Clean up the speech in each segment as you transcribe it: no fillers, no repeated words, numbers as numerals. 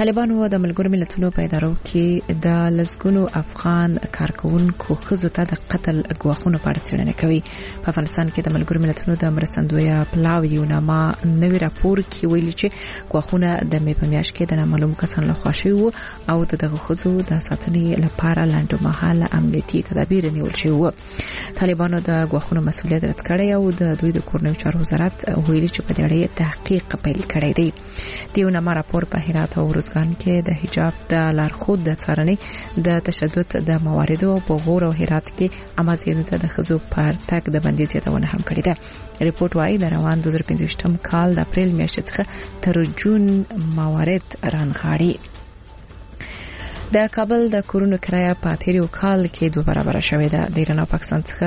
طالبانو د ملګرو ملتونو په ادارو کې د لسګونو افغان کارکونکو ښځو ته د قتل ګواښونو په اړه څېړنه کوي. په افغانستان کې د ملګرو ملتونو د مرستندویه پلاوي یو نامه نوی راپور کې ویلي چې ګواښونه د مې په میاشت کې د نامعلومو کسانو لخوا شوي وو او دغه ښځو د ساتنې لپاره لنډمهاله امنیتي تدابیر نیول شوي وو. طالبانو د ګواښونو مسؤلیت رد کړی او د دوی د کورنیو چارو وزارت ویلي چې په دې اړه تحقیق پیل کړی دی. د یو نامه راپور په هرات او روزګان کې د حجاب د لارښود د څارنې د تشدد د مواردو په غور او هرات کې امازیانو ته د ښځو پر تګ د بندیز یادونه هم کړې ده. ریپورت وايي د روان 2015 کال د اپریل میاشتې څخه تر جون موارد رانغاړي. د کابل د کورونو کرایه په تیریو کال کې 2 برابر شوې ده. د ایران او پاکستان څخه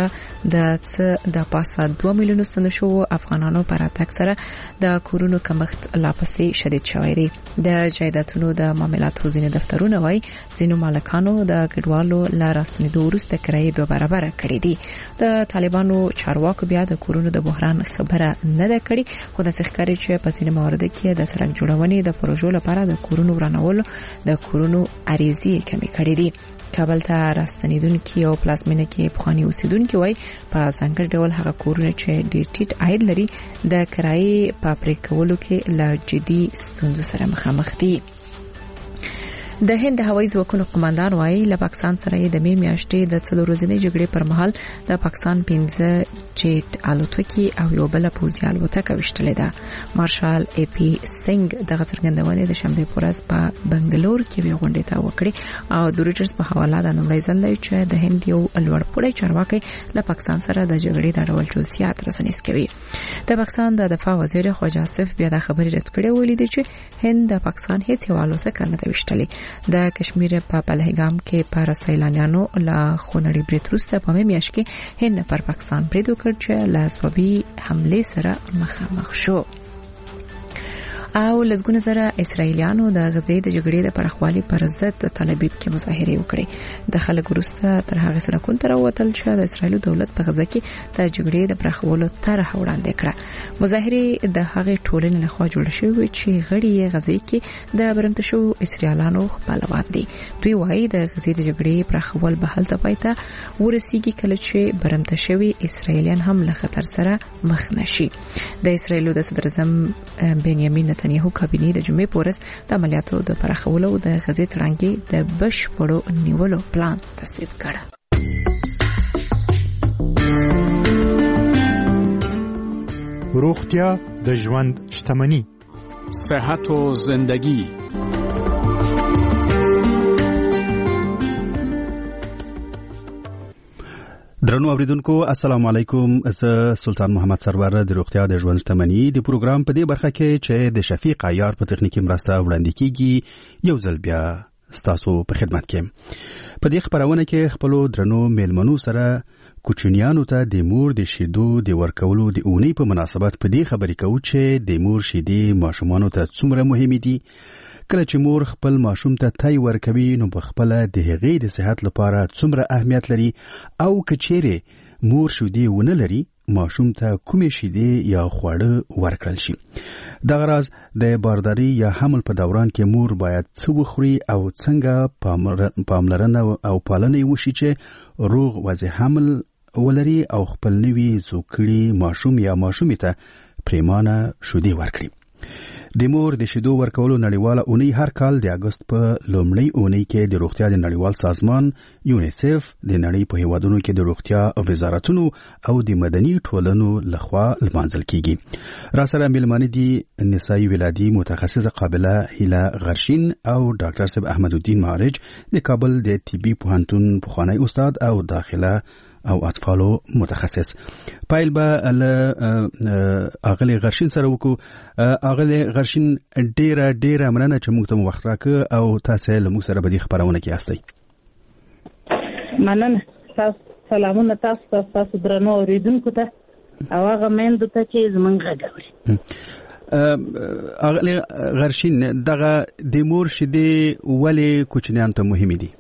د پاسه 2 میلیون ستنشو افغانانو پر اتک سره د کورونو کمښت لا پسې شدید شوی دی. د جایدادونو د معاملاتو ځینې دفترونه وايي ځینو مالکانو د کډوالو لا راستنېدو وروسته کرایه 2 برابر کړې دي. د طالبانو چارواکو بیا د کورونو د بحران خبره نه ده کړې، خو د ښکاري چې په ځینې موارد کې د سړک جوړونې د پروژو لپاره د کورونو ورانولو د کورونو کمی کړی دي. کابل ته راستنیدونکي او پلازمینه کې پخوانی اوسیدونکي وای په ځانګړي ډول هغه کورونه چې ډېر ټیټ عاید لري د کرایې په پرې کولو کې لا جدي ستونزو سره مخامخ دي. د هند هوایي ځواکونو قوماندان وایي له پاکستان سره د مې میاشتې د 4 ورځې جګړې پر مهال د پاکستان 15 جیټ الوتکې او یو بل پوځي الوتکه وشتلې ده. مارشال ای پی سنگ دغه څرګندونه د شنبه په ورځ په بنگلور کې غونډه ته وکړه او د رويټرز په حواله د نومړي ځل دی چې د هند یو لوړپوړی چارواکي له پاکستان سره د جګړې د ډول جزئیات رسنیز کوي. د پاکستان د دفاع وزیر خواجه آصف بیا د خبرې رد کړې ویلي دی چې هند د پاکستان هیڅ یو الوتکه نه ده وشتلې. د کشمیر په پهلګام کې پر سیلانیانو لا خونړي برید وروسته په میاشت کې هند پر پاکستان برید وکړ چې له صوبي حمله سره مخامخ شو. او لسګونه زره اسرایلیانو د غزې د جګړې د پراخوالي پر ضد تل ابیب کې مظاهره وکړې. د خلک وروسته تر هغه سره کونتر وتل چې د اسرایل دولت په غزه کې د جګړې د پراخولو طرح وړاندې کړه. مظاهره د هغه ټولنې لخوا جوړ شوې چې غړي یې غزې کې د برمته شو اسرایلیانو خپلوان دي. دوی وایي د غزې د جګړې پراخول به هلته پاتې ورسیږي کله چې برمته شوی اسرایلیان هم له خطر سره مخ نشي. د اسرایل د صدر اعظم بنیامین نتنیاهو کابینه د جمعې په ورځ د عملیاتو د پراخولو د غزې تړانګې د بشپړو نیولو پلان تصویب کړ. روغتیا د ژوند شتمنی، صحت و زندگی. درنو اوریدونکو السلام علیکم. زه سلطان محمد سرور د روغتیا د ژوند شتمنی د پروګرام په دې برخه کې چې د شفیق عیار په تخنیکی مرسته وړاندې کیږي یو ځل بیا ستاسو په خدمت کې. په دې خبرونه کې خپل درنو میلمنو سره کوچنیانو ته د مور د شیدو د ورکولو د اونۍ په مناسبت په دې خبرې کوو چې د مور شیدې ماشومانو ته څومره مهمه دي. کله چې مور خپل ماشوم ته تای ورکوي نو په خپل د هغې د صحت لپاره څومره اهمیت لري او کچېره مور شیدې ونه لري ماشوم ته کومې شیدې یا خواړه ورکړل شي. د غراض د بارداري یا حمل په دوران کې مور باید څه وخوري او څنګه پاملرنه او پالنه وشي چې روغ وضع حمل ولري او خپل نوي زوکړي ماشوم یا ماشومې ته پریمانه شیدې ورکړي. د مور د شیدو ورکولو نړیواله اونۍ هر کال د اگست په لومړۍ اونۍ کې د روغتیا د نړیوال سازمان یونیسف د نړۍ په هیوادونو کې د روغتیا وزارتونو او د مدني ټولنو لخوا لمانځل کیږي. را سره ملمانه دي نسایي ولادي متخصصه قابله هیله غرشین او ډاکټر صاحب احمد الدین معرج د کابل د طبي پوهنتون پخوانی استاد او داخله او اطفالو متخصص. پایل به اغلی غرشین سره وکړو. اغلی غرشین ډیره مننه چې موږ ته وخت راکړ او تاسو له موږ سره په دې خبرونه کې یاستئ. مننه. سلامونه تاسو درنو اوریدونکو ته او هغه میندو ته چې زمونږ غږ اوري. اغلی غرشین دغه د مور شیدې ولې کوچنیانو ته مهمې دي؟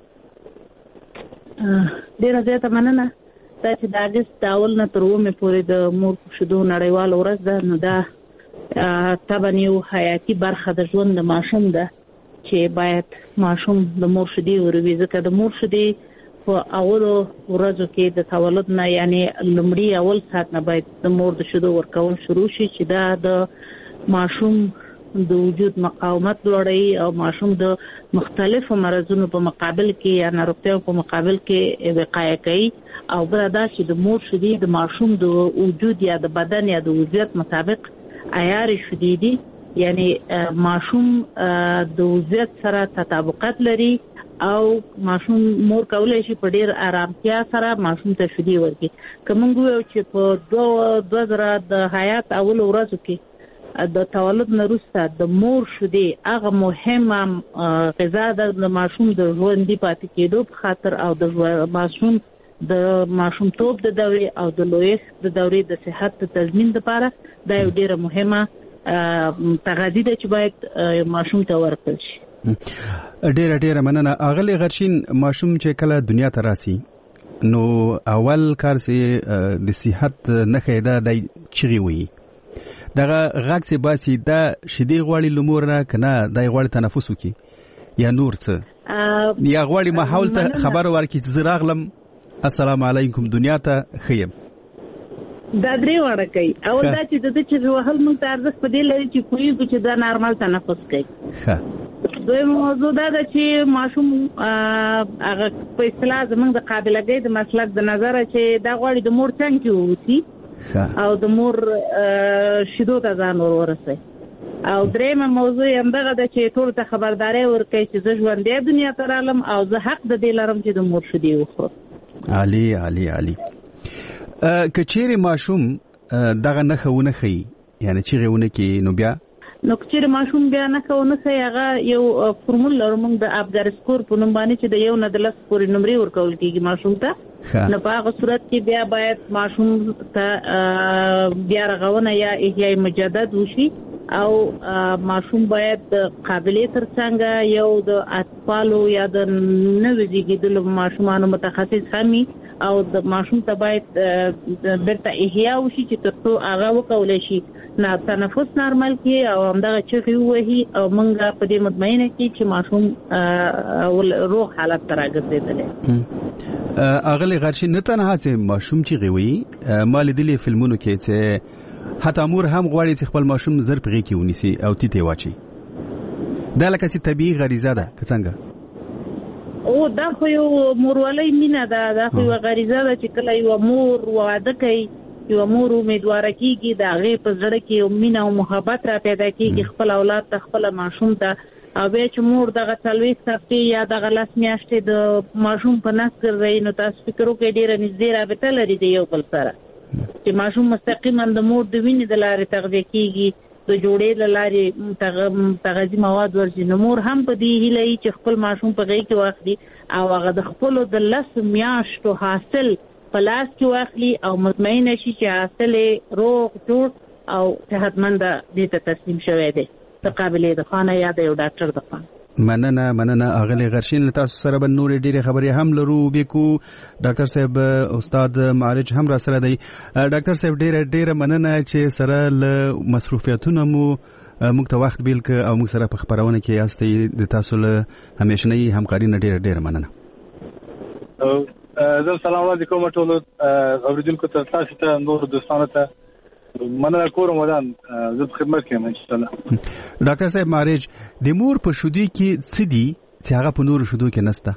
ډیره زیاته مننه. دا چې د اګست د اول نه تر اومه پورې د مور شیدو نړیواله ورځ ده، نو دا طبعا یو حیاتي برخه د ژوند د ماشوم ده چې چې باید ماشوم د مور شیدې وروي، ځکه د مور شیدې په اولو ورځو کې د تولد نه یعنی لومړی اول ساعت نه باید د مور د شیدو ورکول شروع شي، چې دا د ماشوم د وجود مقاومت لوړوي او ماشوم د مختلفو مرضونو په مقابل کې یا ناروغیو په مقابل کې وقایه کوي. او بل دا چې د مور شیدې د ماشوم د وجود یا د بدن یا د وضعیت مطابق عیار شیدې دي، یعنی ماشوم د وضعیت سره تطابقات لري او ماشوم مور کولای شي په ډیر آرامتیا سره ماشوم ته شیدې ورکړي. که موږ وایو چې په 2000 د حیات اول ورځو کې د تولد نه وروسته د مور شیدې هغه مهمه غذا ده د ماشوم د ژوندي پاتې کېدو په خاطر او د ماشوم د ماشومتوب د دورې او د لویښت د دورې د صحت د تضمین لپاره دا یو ډیره مهمه تغذیه ده چې باید ماشوم ته ورکړل شي. ډیره مننه. اغلی غرشین، ماشوم چې کله دنیا ته راسي نو اول کار چې د صحت نه خیدا د چغي وي دغه غاک سي باسي دا شیدې غواړي لمور نه کنه دای غواړي تنفس وکي یا نور څه یا غواړي ماحول ته خبر ورکړي چې زراغلم السلام علیکم دنیا ته خیم. دا درې وړه کوي. اول دا چې د چې وهل مونږ ته ارزښت په دې لري چې کوی چې دا نارمل تنفس کوي. ښه. دویم موضوع دا ده چې ماشوم هغه په اصطلاح زموږ د قابلیت د مسلک د نظر چې دا غواړي د مور څنګه کې ووسی او د مور شیدو ته ځان ورسوي. او درېمه موضوع هم دغه ده چې ټول ته خبرداري ورکړي چې زه ژوندۍ دنیا ته رالم او زه حق د دې لرم چې د مور شیدې وخورم. عالی عالی عالی. که چیرې ماشوم دغه نښه ونه ښیي یعنی چیغې ونه کړي نو بیا نو که چیرې ماشوم بیا نښه ونه ښیي هغه یو فورمول لرو موږ د ابګار سکور په نوم باندې چې د 1 نه 10 پورې نمرې ورکول کېږي ماشوم ته. نو په هغه صورت کې بیا باید ماشوم ته بیا رغونه یا احیاء مجدد وشي او ماشوم باید د قابلیت ترڅنګ یو د اطفالو یا د نوې زیږیدلو ماشومانو متخصص همي او د ماشوم ته باید برته احیاء وشي چې ترڅو هغه وکولای شي تنفس نارمل کړي او همدغه چغې ووهي او موږ په دې مطمئنه کړي چې ماشوم روغ حالت ته راګرځېدلی. اغلی غرشي نه تنها چې ماشوم چغې وي ما لیدلې فلمونو کې چې حتی مور هم غواړي چې خپل ماشوم زر په غېږ کې ونیسي او تیته واچي. دا لکه چې طبیعي غریزه ده که څنګه؟ او دا خو یو مورولۍ مینه ده، دا خو یو غریزه ده چې کله یو مور واده کوي یو مور امیدواره کېږي د هغې په زړه کې یو مینه او محبت را پیدا کېږي خپل اولاد ته خپل ماشوم ته. او بیا چې مور دغه 40 هفتې یا دغه 10 میاشتې د ماشوم په نس ګرځوي نو تاسو فکر وکړئ ډېره نږدې رابطه لري د یو بل سره چې ماشوم مستقیما د مور د وینې د لارې تغذیه کېږي، د جوړې له لارې تغذیه مواد ورځي. نو مور هم په دې هیله وي چې خپل ماشوم په غېږ کې واخلي او هغه د خپلو د 10 میاشتو حاصل په لاس کې واخلي او مطمئنه شي چې حاصل یې روغ جوړ او صحتمند دې ته تسلیم شوی دی د قابلیت د خانه یا د یو ډاکټر د خانه. مننه اغلی غرشین. تاسو سره به نور ډېرې خبرې هم لرو بیکو. ډاکټر صاحب استاد معالج هم را سره دی. ډاکټر صاحب ډېره مننه چې سره له مصروفیتونو مو موږ ته وخت بیل ک او موږ سره په خبرونه کې یاستئ. د تاسو له همیشنۍ همکاري نه ډېره مننه. زه سلام علیکم ټول اوریدونکو ته، تاسو ته نور دوستانو ته مننه کوم. ودان زه په خدمت کې یم ان شاء الله. ډاکټر صاحب معالج د مور په شودې کې څه دي چې هغه په نور شودو کې نشته؟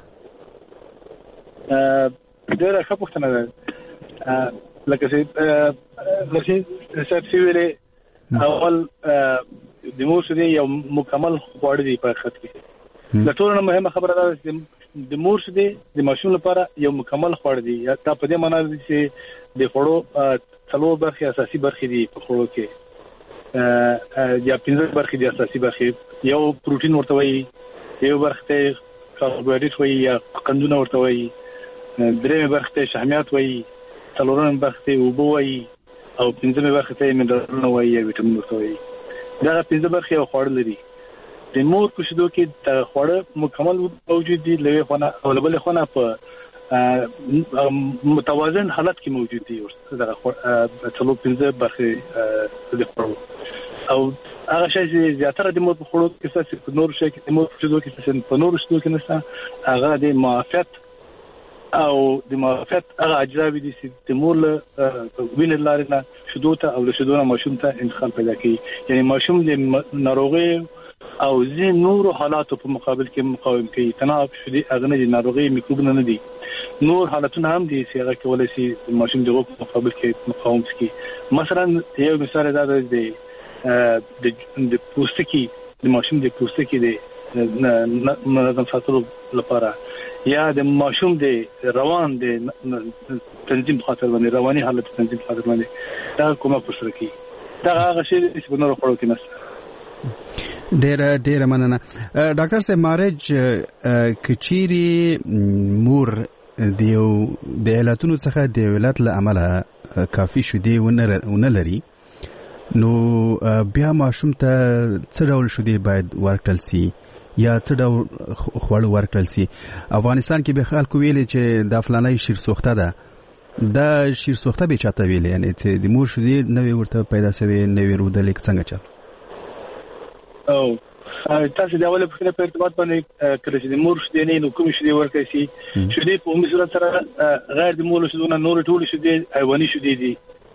ډېره ښه پوښتنه ده. لکه چې څه ویلې اول د مور شودې یو مکمل خواړه دي په حقیقت کې. د ټولو نه مهمه خبره ده چې د مور شودې د ماشوم لپاره یو مکمل خواړه دي. دا په دې معنی دی چې د خوړو 3 برخې اساسي برخې دي په خوړو کې یا 5 برخې دي اساسي برخې. یو پروتین ورته وایي، یو برخه ته کاربوهایډریټ وایي یا قندونه ورته وایي، درېمه برخه ته شحمیات وایي، څلورمه برخه ته اوبه وایي او پنځمه برخه ته منرالونه وایي یا ویټامین ورته وایي. دا 5 برخې یو خواړه لري. د مور په شیدو کې خواړه مکمل موجود دي، لوي خونه او بل خونه په متوازن حالت کې موجود دي. دا 15 برخې د خوړو او هغه شی چې زیاتره د مور په خوړو کې څه په نور شي کې د مور په شیدو کې څه په نور شیدو کې نشته هغه د معافیت او د معافیت هغه اجزا دي چې د مور له وینې لارې نه شیدو ته او له شیدو نه ماشوم ته انتقال پیدا کوي یعنی ماشوم د ناروغي او ځین نور حالاتو په مقابل کې مقاوم کوي تناب شدي اغنه د ناروغي میکروب نه دي نور حالتونه هم دي چې هغه کولای شي ماشوم دغه په مقابل کې مقاوم کوي مثلا یو مثال دا دی د پوستکي د ماشوم د پوستکي د منظم ساتلو لپاره یا د ماشوم د روان د تنظیم خاطر باندې رواني حالت تنظیم خاطر باندې دا کومه پوښتنه کوي دا هغه شی چې په نور خړو کې نشته ډېر مننه ډاکټر صاحب مارج کچيري مور د علتونو څخه د ولادت له امله کافي شودي ونه لري نو بیا ماشوم ته څه ډول شودي باید ورکړل سي یا څه ډول خواړه ورکړل سي افغانستان کې به خلکو ویلي چې د فلانای شیر سوخته ده دا شیر سوخته به چاته ویلي یعنی چې د مور شودي نوې ورته پیدا شوی نوې رودل څنګه چا او تاسو د اوله په ارتباط باندې کله چې د مور شودي نه نو کوم شودي ورکړي سي شودي په عمومي صورت سره غیر د مور شودي نه نور ټول شودي حیواني شودي دي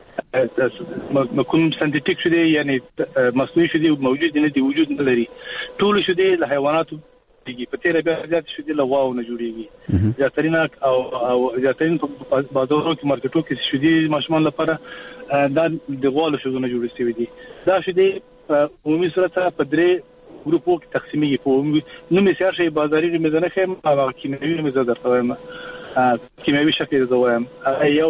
کوم سنتیټیک شودي یعنی مصنوعي شودي موجود نه دي وجود نه لري ټول شودي له حیواناتو دي په تیر بیا زیات شودي له واو نه جوړيږي زیاترین او زیاترین په بازارونو کې مارکیټونو کې شودي ماشومان لپاره دا د غوالو شودي نه جوړ شوی دي دا شودي عمومي صورت سره په درې ګروپو کې تقسیمېږي په نو مثال شي بازاري مزنه خیم او کیمیاوي مزه درته وایم کیمیاوي شکل زه وایم یو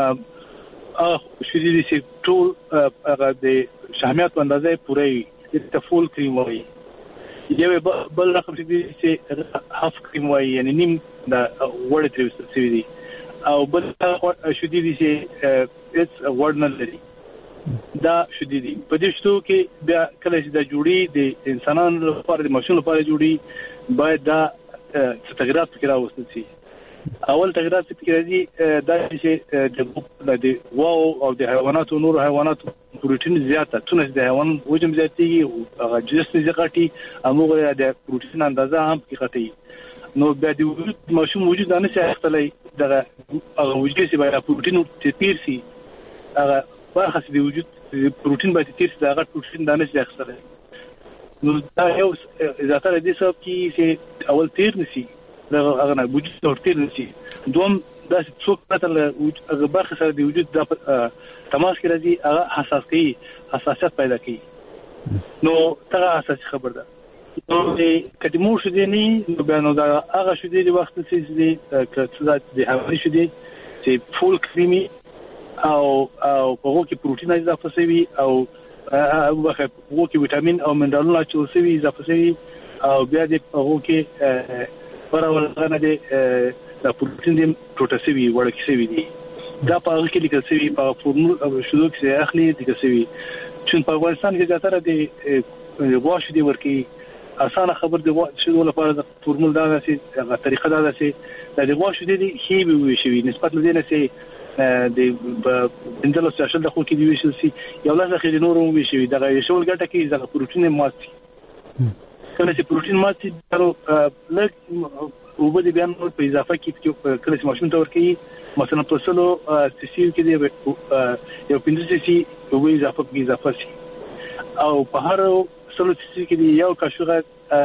شودي دي چې ټول هغه د شهمیات اندازې پوره د فول کریم وایي یو بل رقم چې هاف کریم وایي یعنی نیم د وړ تر څه دي او بل شودي دي چې هیڅ وړ نه لري دا شودي دي په دې شتو کې بیا کله چې د جوړي د انسانانو لپاره د ماشوم لپاره جوړي باید دا تغیرات پکې راوستل شي اول تغیرات پکې راځي دا چې د واو او د حیواناتو نور حیواناتو پروتین زیاته تونه د حیوان وزن زیاتېږي هغه جسم زیاتېږي هغه د پروتین اندازه هم پکې غټي نو بیا د وجود ماشوم وجود نه شي اختلای دغه هغه وجود چې باید پروتین تیر شي هغه برخه د وجود پروتین باید تیر شي هغه پروتین دانه شي اختلای نو دا یو زیاتره د سبب کې چې اول تیر نشي هغه نه وجود تورتیر نشي دوم دا څوک مثلا هغه برخه سره د وجود د تماس کې راځي هغه حساسیت پیدا کوي نو دا اساسي خبر ده نو د کډمو شودي نه نو بیان دا هغه شودي د وخت چې د حیواني شودي چې فول کریمي او په هغه کې پروتین اضافه شوی او هغه کې ویټامین او منرالونه چې شوی اضافه شوی او بیا د هغه کې پرولغه د پروتین د پروتاسوي ورکه شوی دي دا په هغه کې لیکل شوی په فورمول او شودو کې اخلي لیکل شوی چې په افغانستان کې زیاتره د واش دي ورکی اسانه خبر د شودو لپاره د فورمول دا چې طریقه دا چې د واش دي هي به شوی نسبت لدينه چې د انځلو سیاسل د خو کې دی ویشل سي یو لږه خې نورو وی شوی دا شول ګټه کې د پروتین ماتي کله چې پروتین ماتي درو لږ وبدي بیان په اضافه کې کله چې ماشوم ته ورکي مثلا په سلو سي کې دی یو 15 سي او اضافه سي او په هر سلو سي کې دی یو کاشوغه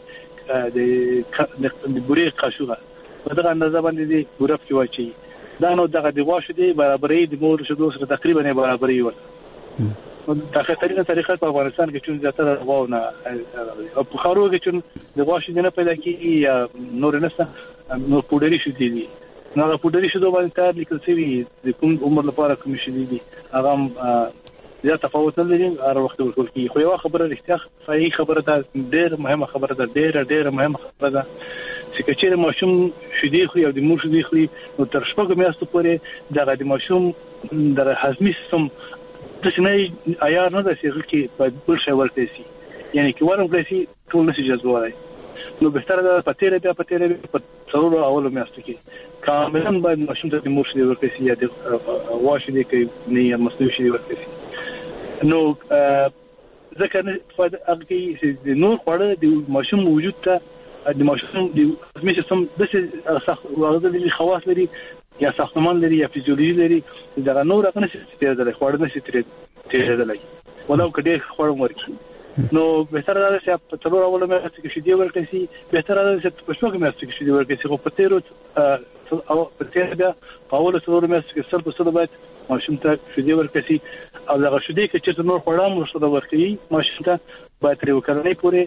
د بوري کاشوغه په دغه اندازه باندې دی ګورف کې واچي دا نو دغه دی واشه دی برابرې د مور شدو سره تقریبا برابرې و دا خطرینه طریقه په افغانستان کې چې زیاتره غواونه او په خارو کې چې د واشه نه پیدا کیږي یا نور نسته نو پودری شو دي نو پودری شو باندې تر لیکل شوی د کوم عمر لپاره کوم شي دي هغه زیات تفاوت نه لري هر وخت ورکول کی خو یو خبره رښتیا صحیح خبره ده ډېر مهمه خبره ده ډېر مهمه خبره ده چې کچېره ماشوم شدي خو یو د مور شدي خو نو تر شپږ میاشتو پورې دغه د ماشوم د هضمي سیستم د سینې عیار نه د سیغه کې په بل شی ورته سي یعنی کې ورم کړی ټول نشي جذبوای نو بهتره ده پتیره په څلورو اولو میاشتو کې کاملا باید ماشوم ته د مور شدي ورته سي یا د واش دي کې نه مصنوعي شدي ورته سي نو ځکه نه هغه کې نور خواړه د ماشوم وجود ته د ماشوم د هضمي سیستم د سخت هغه خواص لري یا ساختمان لري یا فزیولوژي لري دا نور هغه نشي تیرېدلی خواړه نشي تیرېدلی ولو کډې خواړه ورکړي نو بهتره ده چې په څلور اوله میاشتو کې شیدې ورکړي شي بهتره ده چې په شپږ میاشتو کې شیدې ورکړي شي خو په تیرو او په تیر بیا په اوله څلور میاشتو کې سر په سر باید ماشوم ته شیدې ورکړي شي او دغه شیدې کې چې نور خواړه هم ورسره ورکړي ماشوم ته باید تر یو کلنۍ پورې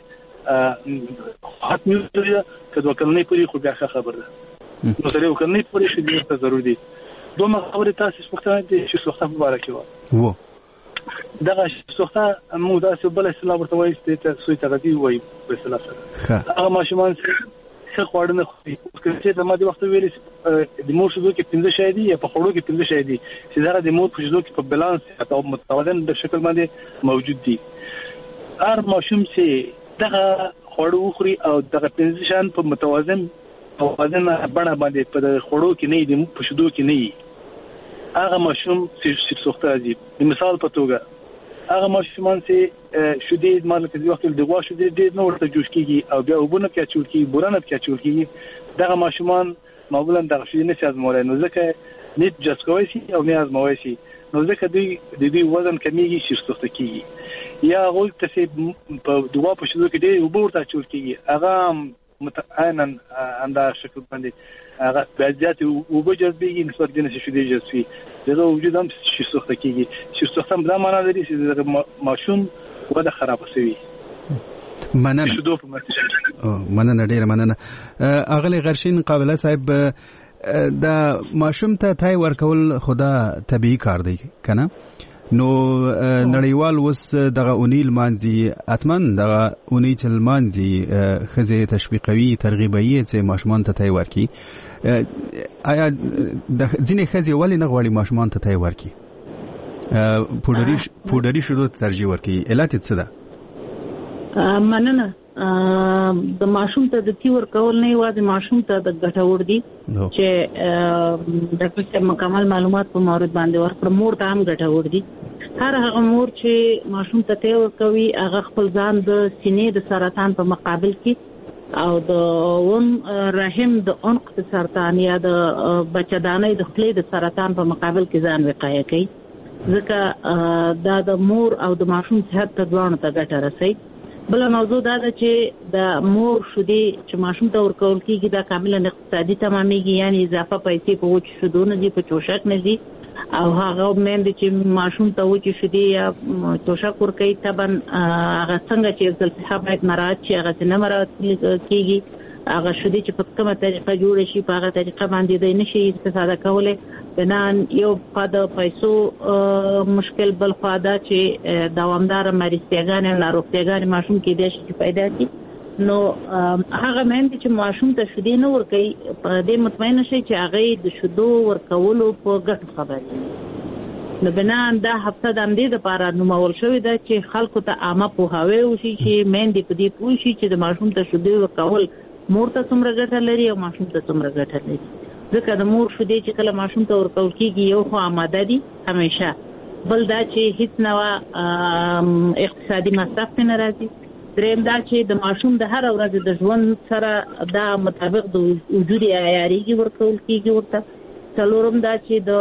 حتمي وي که دوه کلنۍ پورې خو بیا ښه خبره ده نو تر یو کلنۍ پورې شیدې ورته ضروري دي دومره خبرې تاسو پوښتنه دي چې سوخته په باره کې وه دغه سوخته موږ داسې بل اصطلاح ورته وایي چې سوی تغذیه وایي په اصطلاح سره هغه ماشومان ښه خواړه نه خوري چې د ماده وخت ویلې د مور شیدو کې 15 شای دي یا په خوړو کې 15 شای دي چې دا د مور په شیدو کې په بالانس او متوازن د شکل باندې موجود دي هر ماشوم چې دغه خوړو خوري او دغه 15 شان په متوازن بڼه باندې په خوړو کې نه دي په شیدو کې نه دي هغه ماشوم چې سوخته دي مثال په توګه هغه ماشومان چې شیدې مال کې وخت د غوا شیدې ډېر نو ورته جوش کیږي او بیا وبونه کې چول کیږي بورانه کې چول کیږي دغه ماشومان معمولا دغه شیدې نه ازموي نو ځکه نیت جسکوي شي او نه ازموي شي نو ځکه دوی وزن کمیږي چې سوخته کیږي یا غول ته په دوا په شیدو کې ډېر وبورته چول کیږي هغه متعینن انده شکل باندې هغه بازیات او بجذبي نسبت د نشي شیدې جذبي دغه وجود هم چې سوخته کیږي چې سوخته هم دا معنا لري چې ماشوم وده خراب شي مننه ډیره مننه اغلی غرشین قابله صاحب دا ماشوم ته تای ورکول خدا طبيعي کار دی کنه نو نړیوال وس دغه اونیل مانځي اتمن دغه اونیل مانځي خزه تشویقوي ترغیبوي چې ماشومان ته تای ورکي آیا د ځینې خزه ولی نه غواړي ماشومان ته تای ورکي پودری شروع ترجیح ورکي علت څه ده مننه د ماشوم ته د تیور کول نه یوازې ماشوم ته د ګټور دي چې ډاکټر صاحب مکمل معلومات په مورد باندې ورکړه مور ته هم ګټور دي هر هغه مور چې ماشوم ته تیور کوي هغه خپل ځان د سینې د سرطان په مقابل کې او د رحم د عنق د سرطان یا د بچدانۍ د خولې د سرطان په مقابل کې ځان وقایه کوي ځکه دا د مور او د ماشوم صحت ته دواړو ته ګټه رسوي بل موضوع دا ده چې د مور شیدې چې ماشوم ته ورکول کېږي دا کاملا اقتصادي تمامېږي یعنی اضافه پیسې په وچ شیدو نه دي په چوشک نه دي او هغه میندې چې ماشوم ته وچ شیدې یا چوشک ورکوي طبعا هغه څنګه چې ځل باید مراعات شي هغه نه مراعات کېږي هغه شیدې چې په کومه طریقه جوړ شي په هغه طریقه باندې دی نشي استفاده کولای بنان یو قاعده پیسو مشکل بل قاعده چې دوامدار مریضیاګان او ناروغیاګان ماشوم کې دي چې پیدا کی نو هغه مند چې ماشوم ته شیدې نه ورکي په دې مطمئن شي چې هغه د شیدو ورکولو په ګټه خبري نو بنان دا هفته د امدې لپاره نومول شوې ده چې خلکو ته عامه پوهاوی وشي چې مند په دې پوه شي چې د ماشوم ته شیدې ورکول مور ته څومره ګټه لري او ماشوم ته څومره ګټه لري ځکه د مور شیدې چې کله ماشوم ته ورکول کېږي یو خو آماده دي همیشه بل دا چې هیڅ نوع اقتصادي مصرف نه راځي دریم دا چې د ماشوم د هر ورځ د ژوند سره دا مطابق د وجود عیاري ورکول کېږي ورته څلورم دا چې د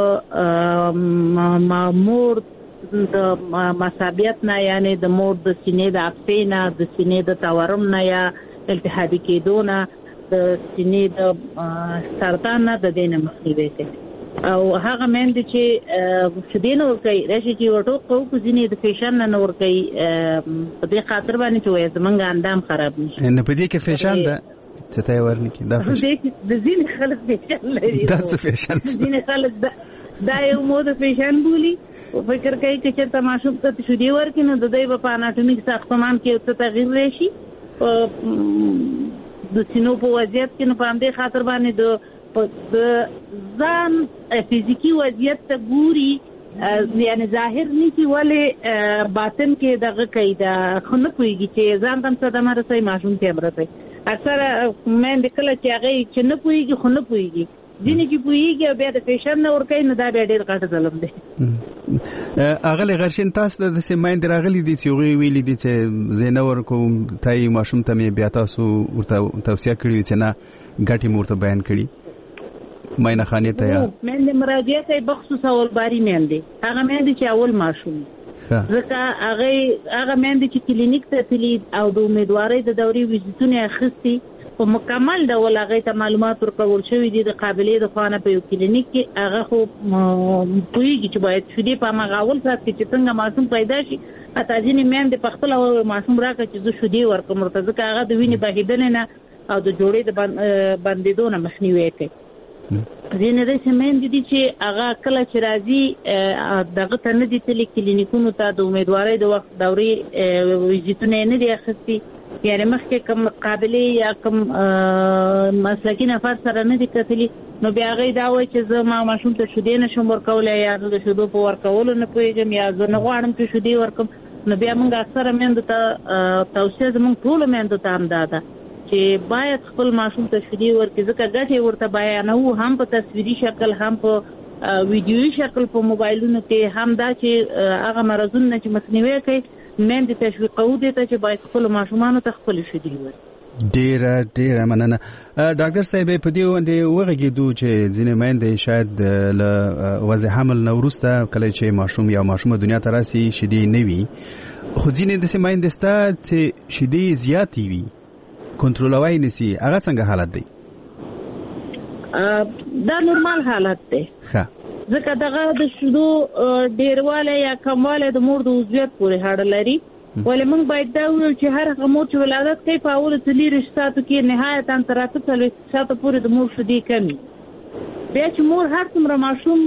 مور د مصابیت نه یعنی د مور د سینې د اپسینا د سینې د تورم نه یا التهابي کېدو نه د سینې د سرطان نه د دینه مخنیوي کوي او هغه مند چې شیدې نه ورکوي راشي چې ورته کو ځینې د فیشن نه ورکوي په دې خاطر باندې چې زمونږ اندام خراب نشي نه په دې کې فیشن ده چې ته ورنکې دا د ځینې خلک فیشن لري دا څه فیشن ځینې خلک دا یو مود فیشن بولي او فکر کوي چې ته ماشوم ته شیدې ورکې نو د دوی په اناټومیک ساختمان کې څه تغییر راشي د سینو په وضعیت کې نو په همدې خاطر باندې د ځان فزیکی وضعیت ته ګوري یعنی ظاهر نه کی ولې باطن کې دغه قاعده خو نه کوي چې ځان تم صدمه رسي ماشوم ته امرته اکثر مې د کله چې هغه چې نه کوي خو نه کوي ځینې چې پوهیږي بیا د فیشن نه ورکوي نو دا بیا ډېر غټ ظلم دی. اغلی غرشین تاسو د سیمایند راغلی دي چې هغوی ویلي دي چې زه نه ورکوم تای ماشوم ته مې بیا تاسو ورته توصیه کړې چې نه ګټې مې ورته بیان کړي ماینه خانې ته یا مېندې مراجعه کوي بخصوص اول باري مېندې هغه مېندې چې اول ماشوم ځکه هغه مېندې چې کلینیک ته تللي او د امیدوارۍ د دورې ویزیټونه اخیستي په مکمل ډول هغه ته معلومات ورکول شوي دي د قابلې د خانه په یو کلینیک کې هغه خو پوهیږي چې باید شیدې په هماغه اول ساعت کې چې څنګه ماشوم پیدا شي حتی ځینې میندې په خپله ماشوم راکړه چې زه شیدې ورکړم ورته ځکه هغه د وینې بهېدنې نه او د جوړې د بندېدو نه مخنیوی کوي. ځینې داسې میندې دي چې هغه کله چې راځي دغه ته نه دي تللي کلینیکونو ته د امیدوارۍ د وخت دورې ویزیټونه یې نه دي اخیستي یعنې مخکې کوم قابلې یا کوم مسلکي نفر سره نه دي کتلي نو بیا هغوی دا وایي چې زه ما ماشوم ته شیدې نشم ورکولی یا زه د شیدو په ورکولو نه پوهېږم یا زه نه غواړم چې شیدې ورکړم نو بیا موږ اکثره میندو ته توصیه زموږ ټولو میندو ته همدا ده چې باید خپل ماشوم ته شیدې ورکړي ځکه ګټې ورته بیانوو هم په تصویري شکل هم په ویډیویي شکل په موبایلونو کې هم دا چې هغه مرضونه چې مخنیوی کوي میندې تشویقوو دې ته چې باید خپلو ماشومانو ته خپلې شیدې ورکړي. ډېره مننه. ډاکټر صاحب په دې باندې وغږېدو چې ځینې میندې شاید له وضع حمل نه وروسته کله چې ماشوم یا ماشومه دنیا ته راسي شیدې نه وي خو ځینې داسې میندې شته چې شیدې زیاتې وي کنټرولوای نشي هغه څنګه حالت دی؟ دا نورمال حالت دی ځکه دغه د شیدو ډیروالی یا کموالی د مور د عضویت پورې اړه لري ولې موږ باید دا وویل چې هر هغه مور چې ولادت کوي په اولو 40 ساعتو کې نهایتاً تر 48 ساعتو پورې د مور شیدې کمي بیا چې مور هر څومره ماشوم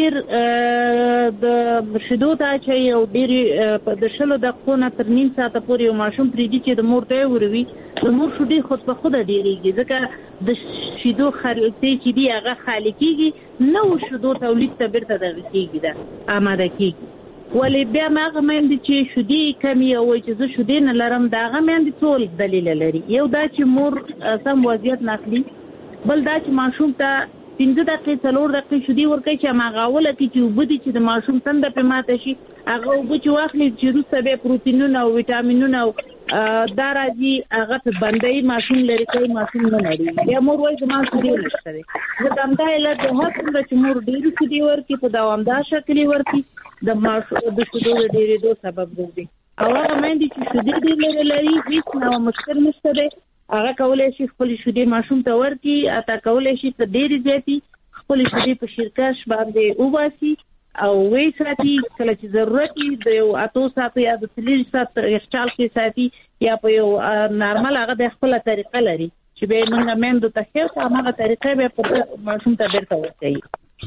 ډېر د شیدو ته اچوي او ډېرې د 20 دقیقو نه تر نیم ساعته پورې یو ماشوم پرېږدي چې د مور ته یې وروي د مور شیدې خود په خوده ډېرېږي ځکه د شیدو خرڅې چې دي هغه خالي کېږي نوو شیدو تولید ته بېرته دغه کېږي ده آماده کېږي ولې بیا هغه میندې چې شیدې کمې او وایي چې زه شیدې نه لرم د هغه میندې څو دلیله لري یو دا چې مور سم وضعیت نه اخلي بل دا چې ماشوم ته 15 دقیقې 4 دقیقې شیدې ورکوي چې هماغه اوله کې چې اوبه دي چې د ماشوم تنده پرې ماته شي هغه اوبه چې واخلي چې وروسته بیا پروټینونه او ویټامینونه او دا راځي هغه په بندوي ماشوم لرې کوي ماشوم نه لري بیا مور وایي زما شیدې نشته دی ځکه همدا علت دی هر څومره چې مور ډېرې شیدې ورکړي په دوامدار شکل یې ورکړي د شیدو د ډېرېدو سبب ګرځي او هغه میندې چې شیدې ډېرې لري هېڅ نوع مشکل نشته دی هغه کولی شي خپلې شیدې ماشوم ته ورکړي حتی کولی شي په ډېرې زیاتې خپلې شیدې په شیرکش باندې وباسي او ویې ساتي کله چې ضرورت وي د یو 8 ساعتو یا د 4 ساعت یخچال کې ساتي یا په یو نارمل هغه د خپله طریقه لري چې بیا موږ میندو ته ښیو هماغه طریقه بیا په ماشوم ته بیرته ورکوي.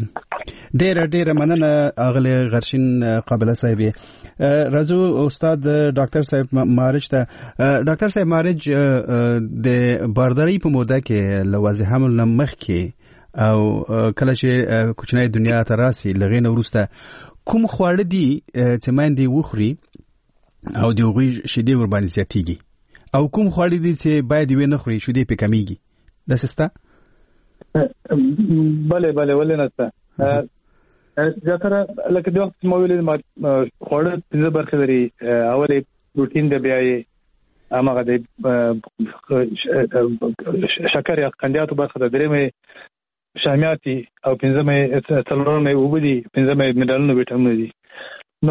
ډېره مننه اغلی غرشین قابله صاحبې. راځو استاد ډاکټر صاحب مارج ته. ډاکټر صاحب مارج د باردارۍ په موده کې له وضع حمل نه مخکې او کله چې کوچنۍ دنیا ته راسي لغې نه وروسته کوم خواړه دي چې میندې وخوري او د هغوی شیدې ورباندې زیاتېږي او کوم خواړه دي چې باید یې ونه خوري شیدې پرې کمیږي داسې شته؟ بله ولې نه شته زیاتره لکه د وخت ما ویلې خواړه 5 برخې لري اولې پروټین دی بیا یې هماغه د شکر یا قندیاتو برخه ده درېیمه شامیات دي او 5مه څلورمه اوبه دي 5مه منرالونه ویټامینونه دي نو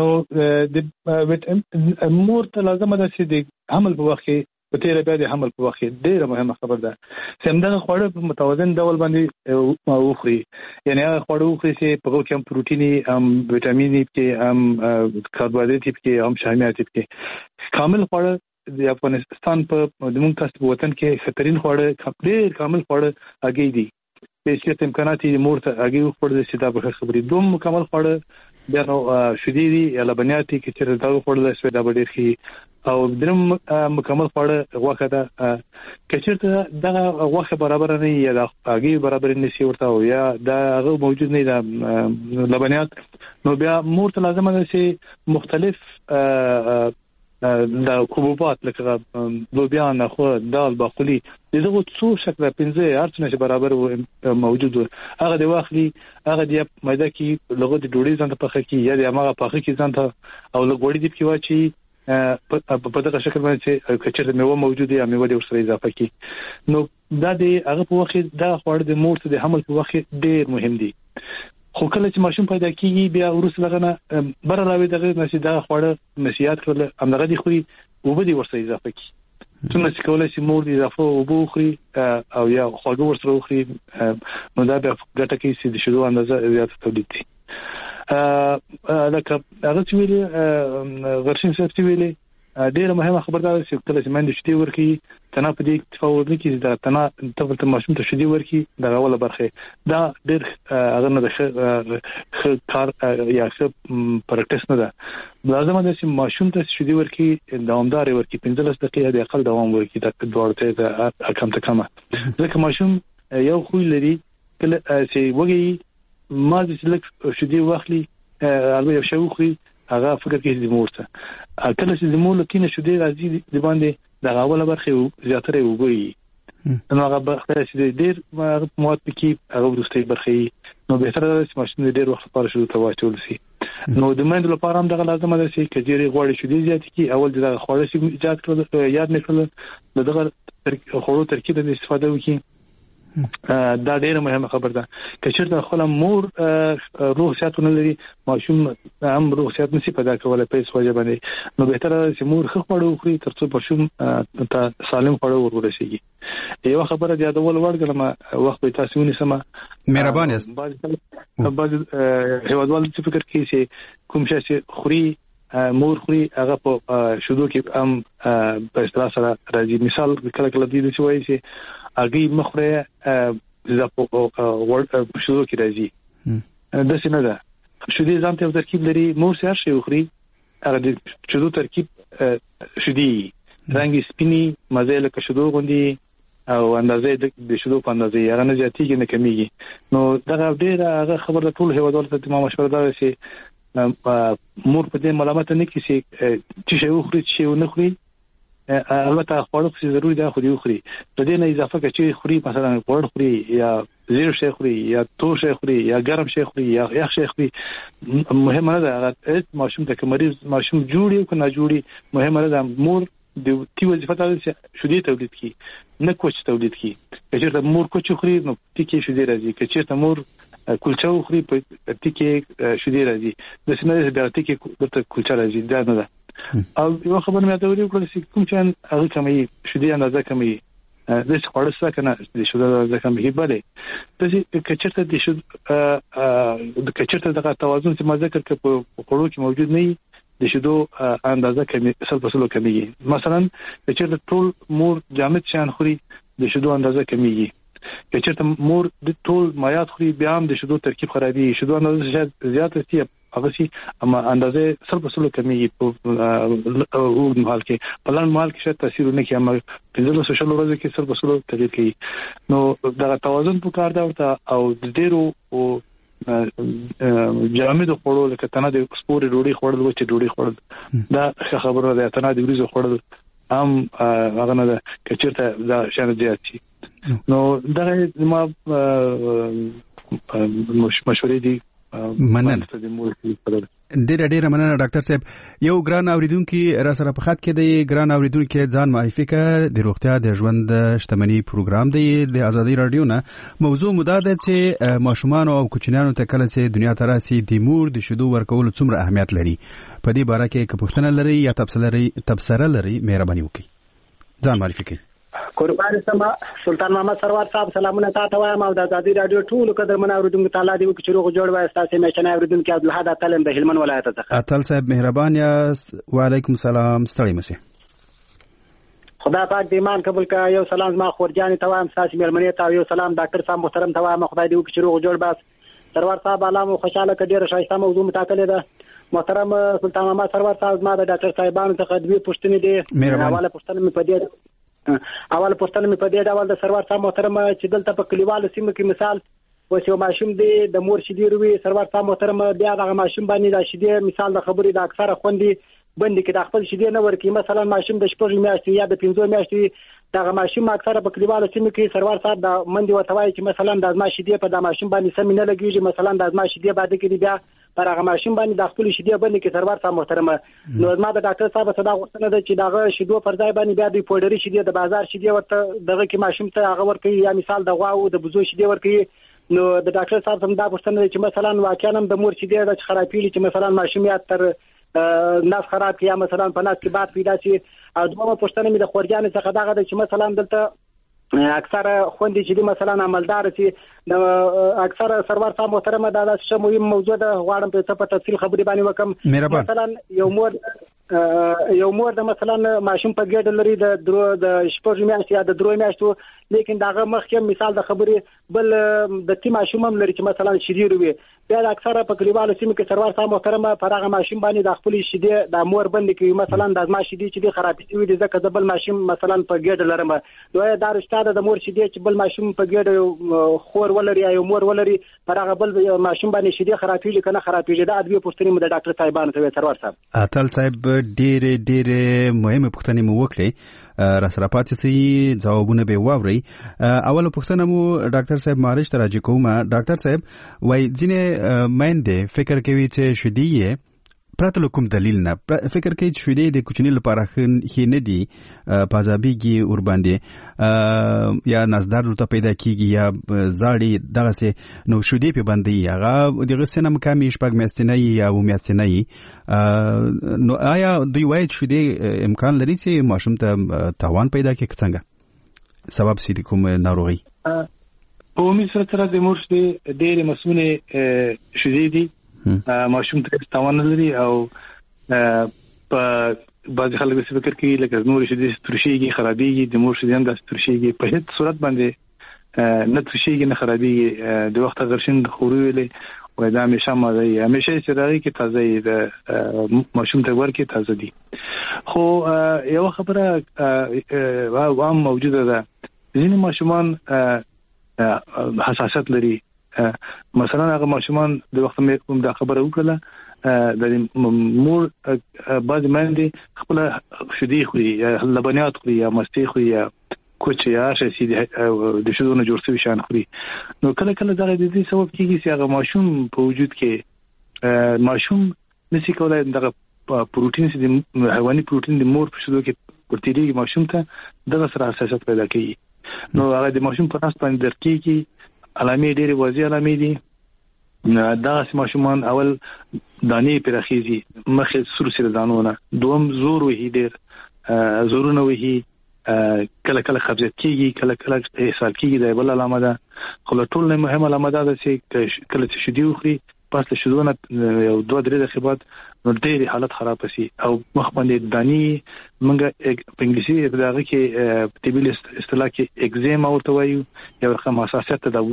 د مور ته لازمه ده چې د حمل په وخت کې په تیره بیا د حمل په وخت کې ډېره مهمه خبر ده چې همدغه خواړه په متوازن ډول باندې وخوري یعنې هغه خواړه وخوري چې په هغو کې هم پروټین هم ویټامین کې هم کاربوهایډریټ کې هم شامیات کې کامل خواړه د افغانستان په زموږ تاسو په وطن کې ښه خواړه ډېر کامل خواړه هګۍ دي چې امکانات یې مور ته هګۍ وخوړل شي دا به خبرې دوم مکمل خواړه بیا نو شیدې دي یا لبنیات دي چې دا وخوړل شي دا به ډېر ښه او درېم مکمل خواړه غوښه ده که چېرته دغه غوښه برابره نه وي یا د هګۍ برابرې نه شي ورته او یا دا هغه موجود نه وي د لبنیات نو بیا مور ته لازمه ده چې مختلف د حبوبات لکه لوبیا نخود دال باقلي دغه څو شکل 15 ارڅ نشه برابر موجود هغه د واخلي هغه د مېدا کې لغه د ډوډۍ ځان ته پخې کې یا د هغه پخې کې ځان ته او لګوړې دی کې واچي په دغه شکل باندې کچره میوه موجوده یا میوه د ورسره اضافه کی نو دا د هغه په وخت دا خوړ د مور ته د حمل په وخت ډیر مهم دي خو کله چې ماشوم پیدا کیږي بیا ورسره لغنه بر راوي دغه نشي دا خوړ نصيحت کړل امغه دي خوري او به دي ورسره اضافه کی څنګه چې کولای شي مور دي اضافه او به خوري او یا خوړ ورسره خوري نو دا به ګټه کوي چې د شیدو اندازه زیات تولید شي لکه هغه چې ویلي غرشین صاحب چې ویلي ډیره مهمه خبره ده چې کله چې مند شتي ورکی تنه په دې تفاوت نه کیږي دا تنه تفاوت ماشوم ته شتي ورکی دا اوله برخه دا ډیر هغه نه ده کار یا څه پرکټس نه ده لازم ده چې ماشوم ته شتي ورکی دوامدار ورکی 15 دقیقې د اقل دوام ورکی دا دوړته ده کم ته کمه ځکه ماشوم یو خو لري کله چې وږي ما چې لک شدي واخلي البته یو شی وخوري هغه فکر کوي د مور ته کله چې د مور لکینه شدي راځي د باندې د اوله برخه زیاتره وګوي نو هغه برخه چې ډیر مواد پکې هغه ورسته برخه نو به تر چې ماشوم ډیر وخت لپاره شروع ته واچول شي نو د مند لپاره هم دغه لازم ده چې کجيري غوړي شدي زیات کی اول دغه خوړل شي ایجاد کړو یاد نه کړل دغه خوړو ترکیب د استفاده وکړي دا ډیره مهمه خبره ده چې چیرته خپل مور روح صحتونه لري ماشوم هم روح صحت نشي پیدا کولای په څه وجه باندې نو به تر چې مور خو خړو خوري ترڅو ماشوم ته سالم خړو ورورسیږي یو خبره د اول ورګلم وخت په تاسو ونی سم مهربان یاست بعض هیوادوال چې فکر کوي چې کوم شي چې خوري مور خوري هغه په شودو کې هم په اصطلاح سره راځي مثال کله کله دي چې وایي چې اګي مخره زاپو شودو کې راځي د څه نه ده شودي ځان ته ترکیب لري مور سره شي خوري هغه د شودو ترکیب شودي رنګ سپینی مزه له شودو غوندي او اندازې د شودو په اندازې هغه نه زیاتېږي نه کمیږي نو دا ډیره خبره ټول هیوادوال ته ما مشوره ده چې مور په دې ملامت نه کیږي چې شی وخوري چې نه خوري البته خوړو څه ضروري ده خو دې خوري په دې نه اضافه کوي چې خوري مثلا غوړ خوري یا زیر شي خوري یا تو شي خوري یا ګرم شي خوري یا یخ شي خوري مهمه ده هغه ماشوم ته مریض ماشوم جوړي او نه جوړي مهمه ده مور د تی وظیفه ده چې شودي تولید کی نه کوچ تولید کی چې مور کوچ خوري نو تیکي شودي راځي چې مور کلچه خوري په تیکي شودي راځي د سینې د تیکي د کلچه راځي دا نه ده او یو خبر مې ته ویل چې کوم چې هغه کمي شودي اندازه کمي د څه خورل څه کنه د شودي اندازه کمي بله چې کچرته د شود د کچرته د توازن چې ما ذکر کړ په خورو کې موجود نه د شودو اندازه کمي سل کمي مثلا چې ټول مور جامد شان خوري د شودو اندازه کمیږي چې مور د ټول مایات خوري بیا هم د شودو ترکیب خرابي شودو اندازه زیات شي هغه شي اما اندازه سل کمیږي په او مال کې په لړ مال کې تاثیر نه کوي اما په ځل سوشل ورځ کې سل تغیر کوي نو دا توازن په کار دا ورته او د ډیرو او جامد خوړو لکه تنه د سپوري ډوډۍ خوړل و چې ډوډۍ خوړل دا خبره ده تنه د وریځو خوړل هم هغه نه ده کچرته دا شان زیات شي نو دا ما مشورې دي مننه ډېر مننه ډاکټر صاحب یو ګران اوریدونکو را سره په خط کې دی ګران اوریدونکو ځان معرفي کړه د روغتیا د ژوند شتمنۍ پروګرام دی د ازادي رادیو نه موضوع مداده چې ماشومان او کوچنیانو ته کله چې دنیا ته راسي د مور د شیدو ورکول څومره اهمیت لري په دې باره کې پوښتنه لري یا تبصره لري مهرباني وکړئ ځان معرفي کړئ قربان سما سلطان محمد سروار صاحب سلامونه تاسو وایم او د ازادي رادیو ټول قدرمن اوریدونکو تعالی دې وکړي چې روغ جوړ وای تاسو مېشنه اوریدونکو عبدالحد اتل د هلمند ولایت څخه اتل صاحب مهربان یاست وعلیکم السلام ستړي مسئ خدا پاک دې ایمان قبول کړه یو سلام ما خورجان ته وایم تاسو مېلمنې ته یو سلام ډاکټر صاحب محترم ته وایم خدای دې وکړي چې روغ جوړ باس سروار صاحب علامه خوشاله کډیر شایسته موضوع متاکل ده محترم سلطان محمد سروار صاحب ما د ډاکټر صاحبانو څخه دوی پوښتنې دي اوله پوښتنه مې پدې اول پوښتنه مې په دې ډول د سروار صاحب محترم چې دلته په کلیوالو سیمو کې مثال اوس یو ماشوم دی د مور شیدې روي سروار صاحب محترم بیا دغه ماشوم باندې د شیدې مثال د خبرې د اکثره خوندې بندي کې د خپل شیدې نه ورکي مثلا ماشوم د شپږ میاشتې یا د 15 میاشتې دا ماشوم اکثره په کلیوالو سیمو کې سرور صاحب د منډي وتوای چې مثلا د ازما شیدې په د ماشوم باندې سم نه لګیږي، مثلا د ازما شیدې باندې کې بیا پر هغه ماشوم باندې د خپل شیدې باندې کې سرور صاحب محترمه نو ازما د ډاکټر صاحب صدا غوښتنه ده چې دغه شیدو پر ځای باندې بیا د پوډري شیدې د بازار شیدې ورته دغه کې ماشوم ته هغه ورکوي، یا مثال د غوا او د بزو شیدې ورکوي. نو د ډاکټر صاحب هم دا غوښتنه ده چې مثلا واقعا د مور شیدې د خرابېږي چې مثلا ماشوم یا تر ناس خراب یا مثلا په ناس کې باد پیدا شي. او دومره پوښتنه مې د خورجان څخه دغه د چې مثلا دلته اکثر خوندې چې مثلا عملدار شي د اکثر سرور صاحب محترمه دا څه مهم موضوع ده، غواړم په تفصیل خبرې باندې وکم. مثلا یو مور د مثلا ماشوم په ګډ لري د شپږ میاشتې یا د درو میاشتو، لیکن داغه مخکې مثال د خبرې بل د تی ماشوم هم لري چې مثلا شیدې روي، بیا د اکثره په کلیوالو سیمو کې سرور صاحب محترمه پر هغه ماشوم باندې د خپل شیدې د مور باندې کوي، مثلا د ازما شیدې چې خرابې شوي دي ځکه د بل ماشوم مثلا په ګډ لرم، نو دا رښتا د مور شیدې چې بل ماشوم په ګډ خور ولري یا مور ولري پر هغه بل ماشوم باندې شیدې خرابېږي کنه خرابېږي. دا ادویه پوښتنې مو د ډاکټر صاحبانو ته سرور صاحب اتل صاحب ډېر مهمه پوښتنې مو وکړې، را سره پاتې سي ځوابونه به واوري. اوله پوښتنه مو ډاکټر صاحب مارش ته راځي کومه. ډاکټر صاحب وای ځینې مېندې فکر کوي چې شیدې پرته کوم دلیل نه فکر کوي چې شیدې د کوچنی لپاره ښه نه دي، پازابيږي ور باندې یا نزدار ورته پیدا کیږي یا زاړي دغه سه نو شیدې په باندې هغه دغه سینم کمی شپږ میاشتې یا و میاشتې نه، نو آیا دوی وایي چې شیدې امکان لري چې ماشوم ته تاوان پیدا کړي څنګه سبب سي کوم ناروغي؟ په عمومي سره د مور شیدې ډېرې مسمومه شیدې دي، ماشوم ته تاوان لري او په بعض خلک څه فکر کوي لکه نور شیدې ترشيږي خرابېږي، د مور شیدې هم د ترشيږي، په هیڅ صورت باندې نه ترشيږي نه خرابېږي. د وخت غرشن خوري وي دا همیشه مازه همیشه سره کې تازه د ماشوم ته ورکې تازه دي. خو یو خبره عام موجوده ده، ځینې ماشومان حساسیت لري، مثلا هغه ماشومان د وخت مې د خبره وکړه د مور بعض مېندې خپل شیدې خوري یا لبنیات خوري یا مستې خوري یا کوچ یا شي د شیدو نه جوړ شوی شان خوري، نو کله کله دا د دې سبب کیږي چې هغه ماشوم په وجود کې ماشوم نشي کولای دغه پروتین چې د حیواني پروتین د مور په شیدو کې پروتیږي ماشوم ته دغه سره حساسیت پیدا کوي. نو هغه د ماشوم په ناس باندې درکېږي علامې ډېرې واضح علامې دي. دا ماشومان اول دانې پرخیزي مخې سور سره دانونه، دوم زور وهي ډېر زورونه وهي، کله کله قبضیت کیږي، کله کله اسهال کیږي، دا بل علامه ده. خو ټول نه مهمه علامه ده چې کله چې شیدې وخوري پس له شیدو نه یو 2-3 دقیقې بعد نو ډېر حالت خراب شي او مخ باندې دانی منګه په انګلیسي په دغه کې طبي اصطلاح کې اگزیما ورته وایو، یو رقم حساسیت ده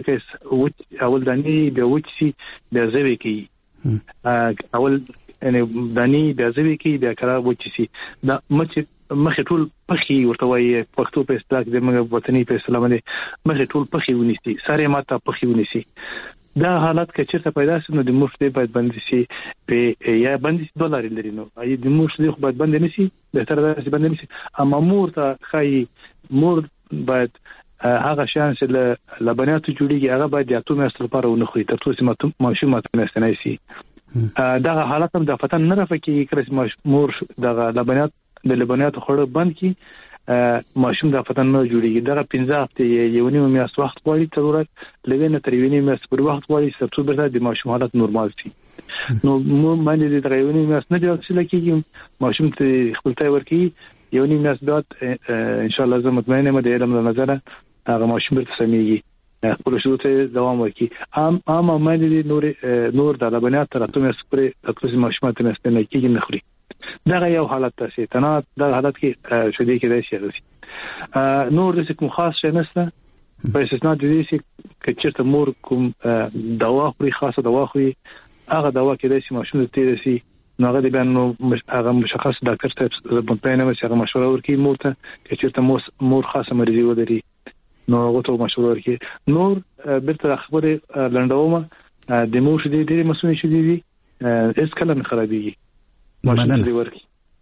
وڅ اول دانی به وڅي به زوي کوي، اول یعنی دانی به زوي کوي به کړه وڅي دا مخ ټول پخي ورته وایي، پښتو په اصطلاح کې موږ وطني په اصطلاح باندې مخ ټول پخي ونیسي، ساره ماته پخي ونیسي. دا حالت کې چې پیدا شي نو د مور شیدې باید بند شي په یا بند شي $2 لري، نو ای د مور شیدې خو باید بند نه شي، به تر دا شي بند نه شي، اما مور ته خای مور باید هغه شان چې لبنیات جوړیږي هغه باید د اتو میاشتو لپاره ونه خوري تر څو چې ماشوم ماته نه شي. دا حالت هم د فتن نه راځي کله مور د لبنیات خوړ بند کی ماشوم د فتن نه جوړیږي. دا 15 هفته یو نیم میاشت وخت غواړي ضرورت لوي تر یو نیم میاشت پر وخت غواړي چې څو د ماشوم حالت نورمال شي. نو مو باندې د یو نیم میاشت نه دی چې لکه ماشوم ته خپل ځای ورکی یو نیم میاشت بعد ان شاء الله زه مطمئنه مې د علم له نظره هغه ماشوم به سميږي خپل شروع ته دوام ورکی. عام باندې نور د لبنیات تر اتو میاشت پرې تاسو ماشوم ته نه کېږي نه خوري. دا یو حالت تاسو ته دا حالت کې شدې کې راشي. نور د کوم خاص شي نشته په استثناء د دې چې چېرته مور کوم دوا خوري خاصه دوا خوري هغه دوا کې د ماشوم ته تیرسي نو هغه د بیان هغه مشخص ډاکټر ته په پاینه چې هغه مشوره ورکړي مور ته چې چېرته مور خاصه مریضي ولري نو هغه ته مشوره ورکړي. نور برته خبره لنډومه د مور شدې ډېرې مسؤلیت شدې دي اس کله نه خرابېږي ماشوم دې ورکی.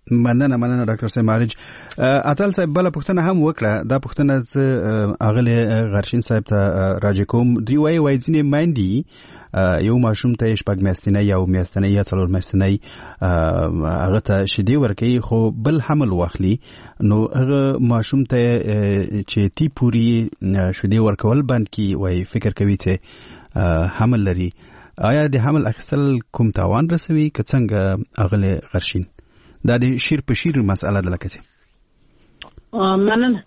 مننه ډاکټر صاحب معالج. اتل صاحب بل پوښتنه هم وکړه. دا پوښتنه اغله غرشین صاحب ته راځي کوم. دوی وایي ځینې ماندي یو ماشوم ته شپږ میاشتنی یا میاشتنی یا څلور میاشتنی هغه ته شیدې ورکوي خو بل حمل واخلي نو هغه ماشوم ته چې تی پوری شیدې ورکول بند کی وایي فکر کوي چې حمل لري. آیا د حمل اخیستل کوم تاوان رسوي که څنګه اغله غرشین؟ دا د شیر په شیر مسأله ده لکه څه. مننه.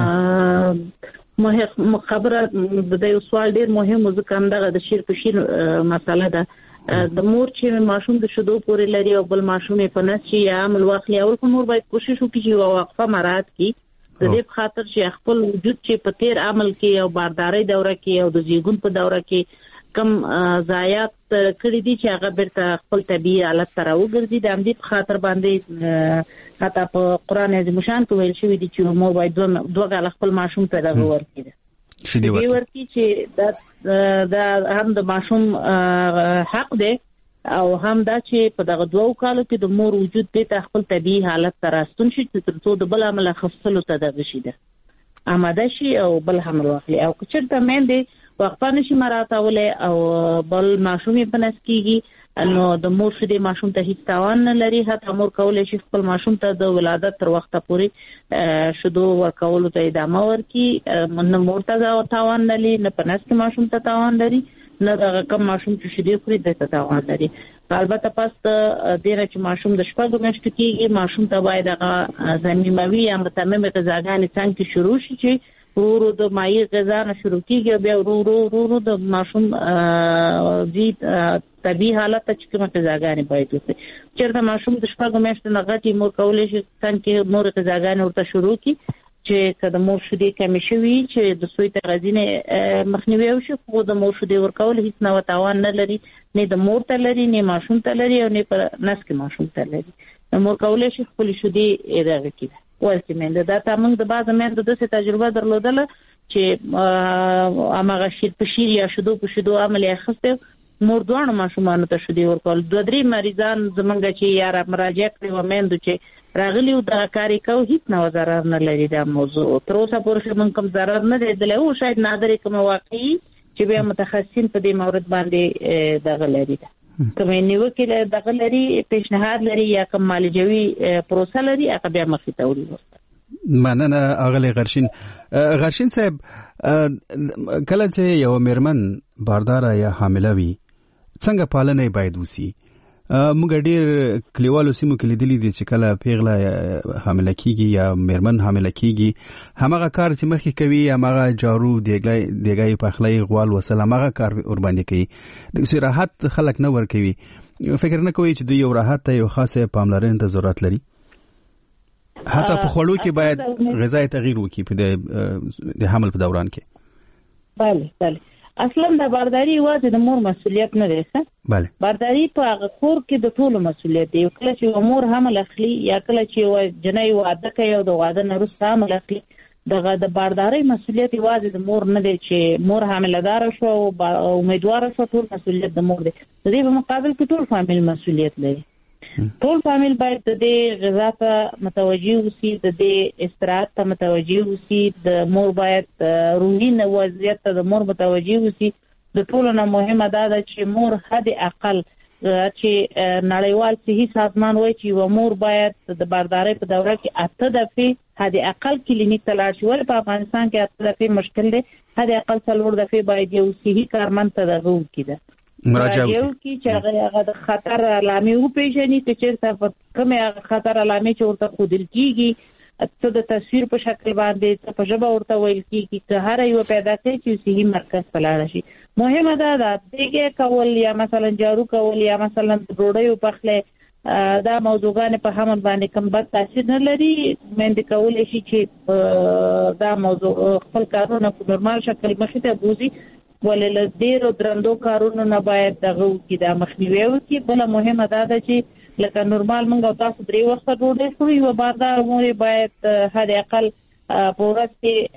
خبره د یو سوال ډیر مهم ځکه همدغه د شیر په شیر مسأله ده. د مور چې ماشوم د شیدو پورې لري او بل ماشوم په نس چې عامل واخلي او مور باید کوشش وکړي چې وقفه مراعات کړي د دې په خاطر چې خپل وجود چې په تیر عمل کې او بارداري دوره کې او د زیږون په دوره کې کم ضایعات کړی دي چې هغه بیرته خپل طبيعي حالت ته راوګرځي. د همدې په خاطر باندې حتی په قرآن عظیم شان کې ویل شوی دي چې مور باید دوه ګاله خپل ماشوم ته دغه ورکړي شیدې ورکړي چې دا هم د ماشوم حق دی او هم دا چې په دغه دوه کالو کې د مور وجود ته خپل طبيعي حالت ته راستون شي تر څو د بل عمل خفصلو ته دغه شي ده آماده شي او بل حمل واخلي. او که چېرته مېندې وقفه نشي مراعاتولی او بل ماشوم یې په نس کېږي نو د مور شیدې ماشوم ته هیڅ تاوان نه لري. حتی مور کولی شي خپل ماشوم ته د ولادت تر وخته پورې شیدو ورکولو ته ادامه ورکړي. نه مور ته تاوان نه لري نه په نس کې ماشوم ته تاوان لري نه دغه کم ماشوم چې شیدې خوري دته تاوان لري. البته پس دینه چې ماشوم د شپږو میاشتو کېږي ماشوم ته باید هغه ضمیموي یا متممې غذاګانې څنګه کې شروع شي چې ورو د مایع غذا نه شروع کیږي او بیا ورو د ماشوم طبيعي حالت ته چې کومه غذاګانې باید وي. چېرته ماشوم د شپږو میاشتو نه غټي مور کولی شي څنګه مور غذاګانې ورته شروع کړي چې کله مور شیدې کمې شوي چې د سوی تغذیې نه مخنیوي وشي خو د مور شیدې ورکول هیڅ نه تاوان نه لري نه د مور ته لري نه ماشوم ته لري او نه په نس کې ماشوم ته لري. مور کولی شي خپل شیدې دغه کړي ورته مند دا تاسو د بعض مند د څه تجربه درلودله چې امغه شیر په شیر یا شیدو په شیدو عمل اخسته مور دوه ماشومان ته شیدې ورکول. دوه درې مریضان زمونږ چې یاره مراجعه کړې و مند چې راغلی او دا کاری کو هیڅ نه ضرر نه لري. دا موضوع تر اوسه پورې موږ کوم ضرر نه دی او شاید نادر کوم واقعي چې به متخصصین په دې مورد باندې دغه لري کوم نیوکه دغه لري پیشنهاد لري یا کوم معالجوي پروسه لري هغه بیا مخې ته وړي. مننه اغله غرشین صاحب. کله چې یو میرمن باردار یا حامله وي څنګه پالنه باید وسی؟ موږ ډیر کلیوالو سیمو کې لیدلې دي چې کله پیغله حامله کیږي یا میرمن حامله کیږي همغه کار چې مخکې کوي همغه جارو دیګای پخلی غوال وسل همغه کار ور باندې کوي د راحت خلک نه ور کوي. فکر نه کوي چې دوی یو راحت ته یو خاصه پاملرنې ته ضرورت لري. حتی په خوړو کې باید غذای تغییر وکړي په د حمل په دوران کې. بله اصلا د بارداری یوازې د مور مسؤلیت نه دی ښه. بله بارداری په هغه کور کې د ټولو مسؤلیت دی. کله چې مور حمل اخلي یا کله چې جنۍ واده کوي او د واده نه وروسته حمل اخلي دغه د بارداری مسؤلیت یوازې د مور نه دی چې مور حامله‌دار شو او امیدوار شو ټول مسؤلیت د مور دی. د دې په مقابل کې ټول فامیل مسؤلیت لري. ټول فامیل باید د دې غذا ته متوجي اوسي د دې استراحت ته متوجي اوسي د مور باید روحي وضعیت ته د مور متوجي اوسي. د ټولو نه مهمه دا ده چې مور حد اقل چې نړیوال صحي سازمان وایي چې و مور باید د باردارۍ په دوره کې 8 دفعې حد اقل کلینیک ته لاړ شي. ولې په افغانستان کې 8 دفعې مشکل دی. حد اقل 4 دفعې باید یو صحي کارمند ته دغه وکړي مراجعه وکړي چې هغه د خطر علامې وپېژني چې چېرته کومې خطر علامې چې ورته ښودل کېږي څه د تصویر په شکل باندې څه په ژبه ورته ویل کېږي که هر یو پیدا کوي چې صحي مرکز ته لاړه شي. مهمه دا ده دیګې کول یا مثلا جارو کول یا مثلا ډوډۍ پخلی دا موضوعګانې په حمل باندې کوم بد تاثیر نه لري. مېندې کولی شي چې دا موضوع خپل کارونه په نورمال شکل مخې ته بوزي ولې له ډېرو درندو کارونو نه باید دغه وکړي دا مخنیوی وکړي. بله مهمه دا ده چې لکه نورمال موږ او تاسو 3 وخته ډوډۍ خورو یوه باردار مور باید حد اقل په ورځ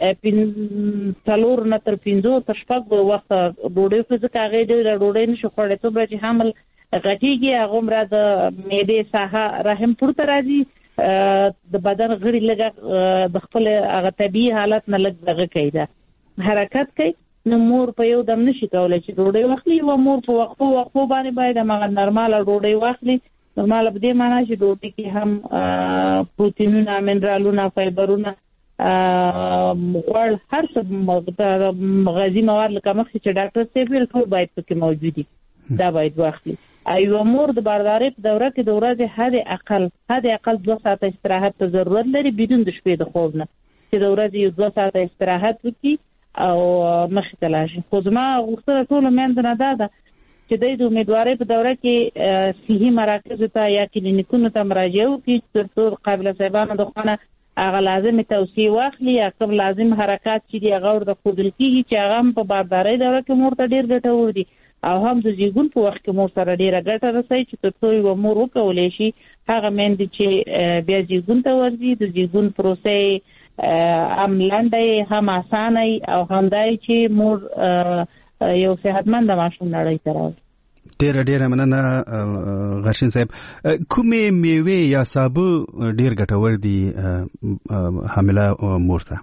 کې 4 نه تر 5 تر 6 وخته ډوډۍ خوري ځکه هغې ډېره ډوډۍ نشي خوړی. څومره چې حمل غټېږي هغومره د معدې ساحه رحم پورته راځي د بدن غړي لږه د خپل هغه طبيعي حالت نه لږ دغه کوي دا حرکت کوي نو مور په یو دم نشي کولای چې ډوډۍ واخلي او مور په وقفو باندې باید هغه نورمال ډوډۍ واخلي نورمال په دې معنی چې ډوډۍ کې هم پروتینونه منرالونه فایبرونه غوړ هر څه غذایی مواد لکه مخکې چې ډاکټر سیفل ټول باید پکې موجود دي دا باید واخلي ایو مور د باردارۍ په دوره کې د ورځې حد اقل 2 ساعته استراحت ته ضرورت لري بدون د شپې د خوب نه چې د ورځې 2 ساعته استراحت وکړي او مخې ته لاړ شي خو زما غوښتنه ټول مېندو نه ده چې د امیدوارۍ په دوره کې صحي مراکز ته یا کلینیکونو ته مراجعه وکړي ترڅو قابل صاحبانو د خونه هغه لازم توصیه واخلي یا کوم لازم حرکات چې دی هغه ورته خودل کیږي چې هغه په باردارۍ دوره کې مور ته ډیر ګټور دي او هم د زیږون په وخت کې مور سره ډیره ګټه رسوي چې ترڅو یو مور وکولای شي هغه مېندې چې بیا زیږون ته ورځي د زیږون پروسې هم لاندې هم اسانه او هم دای چې مور یو صحتمند ماشوم نړۍ ته راوړي ډیره مننه غرشین صاحب کومې میوه یا سابه ډیر ګټور دي حامله مور ته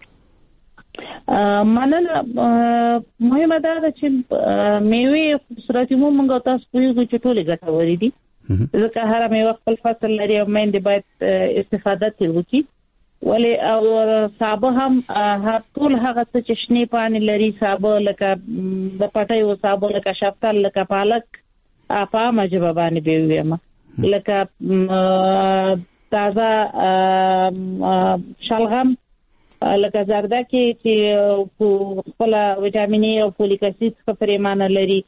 مننه مهمه ده چې میوه صورتي موږ تاسو په یو چې ټولې ګټورې دي ځکه هر میوه خپل فصل لري او مېندې باید استفاده وکړي ولی او سابه هم ټول هغه څه چې شنه پانی لري سابه لکه د پټي او سابه لکه شفتال لکه پالک په مجبه باندې به ویم لکه تازه شلغم لکه زردکي چې خپل وټامین او فولیک اسید په پریمانه لري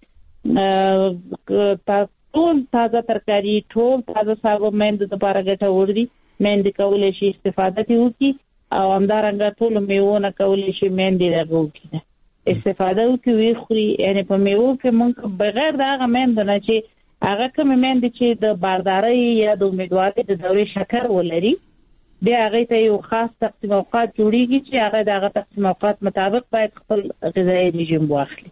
ټول تازه ترکاری ټول تازه سابه مېند د لپاره ګټور دي مېندې کولای شي استفاده وکړي او همدارنګه ټول میوونه کولای شي مېندې راغوي استفاده وکړي خوري یعنی په میوه کې موږ بغیر د هغه مېند نه چې هغه کوم مېند چې د باردارۍ یا د امیدوارۍ د دورې شکر ولري بیا هغه ته یو خاص تقسیم اوقات جوړیږي چې هغه دغه تقسیم اوقات مطابق باید خپل غذایی رژیم واخلي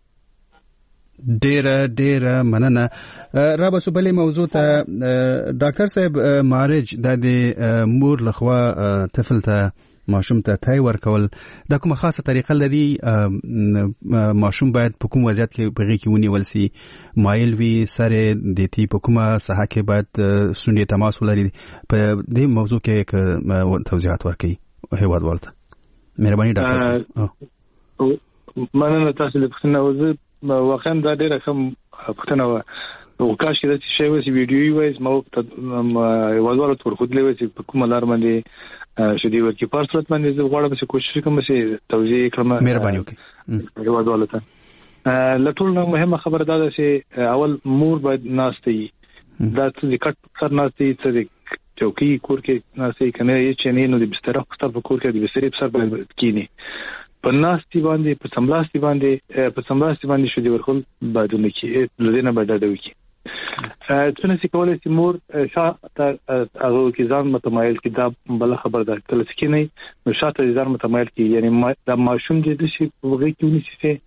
ډیره مننه را به سو بلې موضوع ته ډاکټر صاحب مارج د مور لخوا طفل ته ماشوم ته تای ورکول دا کومه خاصه طریقه لري ماشوم باید په کوم وضعیت کې بغي کې ونیول سي مایل وی سره د تی په کومه ساحه کې باید سونډې تماس ولري په دې موضوع کې توضیحات ورکړي هیواد والته مهرباني ډاکټر صاحب مننه تاسو له پښتنه واقعا دا ډیره کوم پښتنه او کاش کې چې شی وسی ویډیو وایز مو وازوالو تور خود لوي چې په کومه لار باندې شدي ورکی په صورت باندې زه غواړم چې کوشش کوم چې توضیح کړم مهرباني وکړئ وازوالو ته لټول نو مهمه خبره ده چې اول مور باید ناشتي دا چې کټ سر ناشتي چې چوکي کور کې ناشتي کنه یې چې نه نو د بستر خپل کور کې د بستر په سر باندې کینی په ناشتي باندې په سملاستی باندې شو دی ورخل بعدونه کې لدینه بداده وکي څنګه چې کولای شي مور شاته هغه کې ځان متمایل کې دا بل خبر ده کله چې نه نو شاته ځان متمایل کې یعنی دا ماشوم د شي وګړي کې ونیسي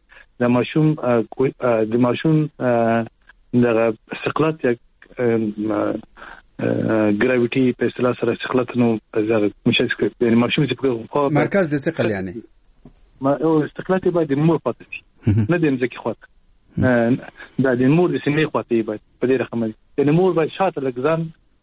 د ماشوم د استقلال یا ګراویټي په اصطلاح سره استقلال نو زغ مشکل یعنی ماشوم چې په مرکز د استقلال یعنی ما او استقلال باید مور پاتې شي نه د مځکه خواته دا د مور د سینې خواته باید په دې رقم د مور باید شاته لګزان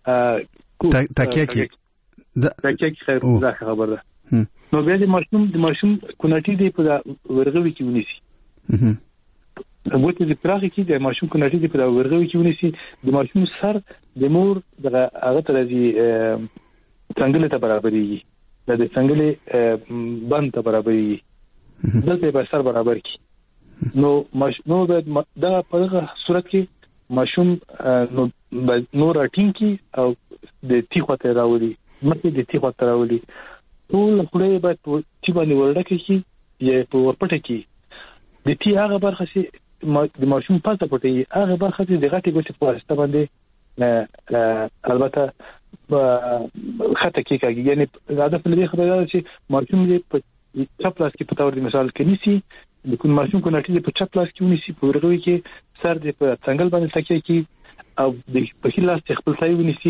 تکیه خیر دا خبره ده نو بیا د ماشوم کوناټي دی په ورغوي کې ونیسي وګورئ د پراخي کې د ماشوم کوناټي دی په ورغوي کې ونیسي د ماشوم سر د مور دغه هغه ته راځي څنګه ته برابرېږي د څنګه بند ته برابرېږي دلته به سر برابر کی نو باید دا په هغه صورت کې ماشوم نو راټینګ کی او د تیخو ته راولي مته د تیخو ته راولي ټول خلې باید چې باندې ورډکه کی یا په ورپټه کی د تی هغه برخه چې د ماشوم پاتې پټي هغه برخه چې د غټي ګوتې په واسطه باندې البته خطه کې کېږي یعنی هدف لري خبره ده چې ماشوم دې په چپ لاس کې په تور د مثال کې نيسي د کوم ماشوم کو نټي په چپ لاس کې ونيسي په ورغوي کې سر دې په څنګل باندې تکیه کې او د په خلاص خپل ځای ونيسي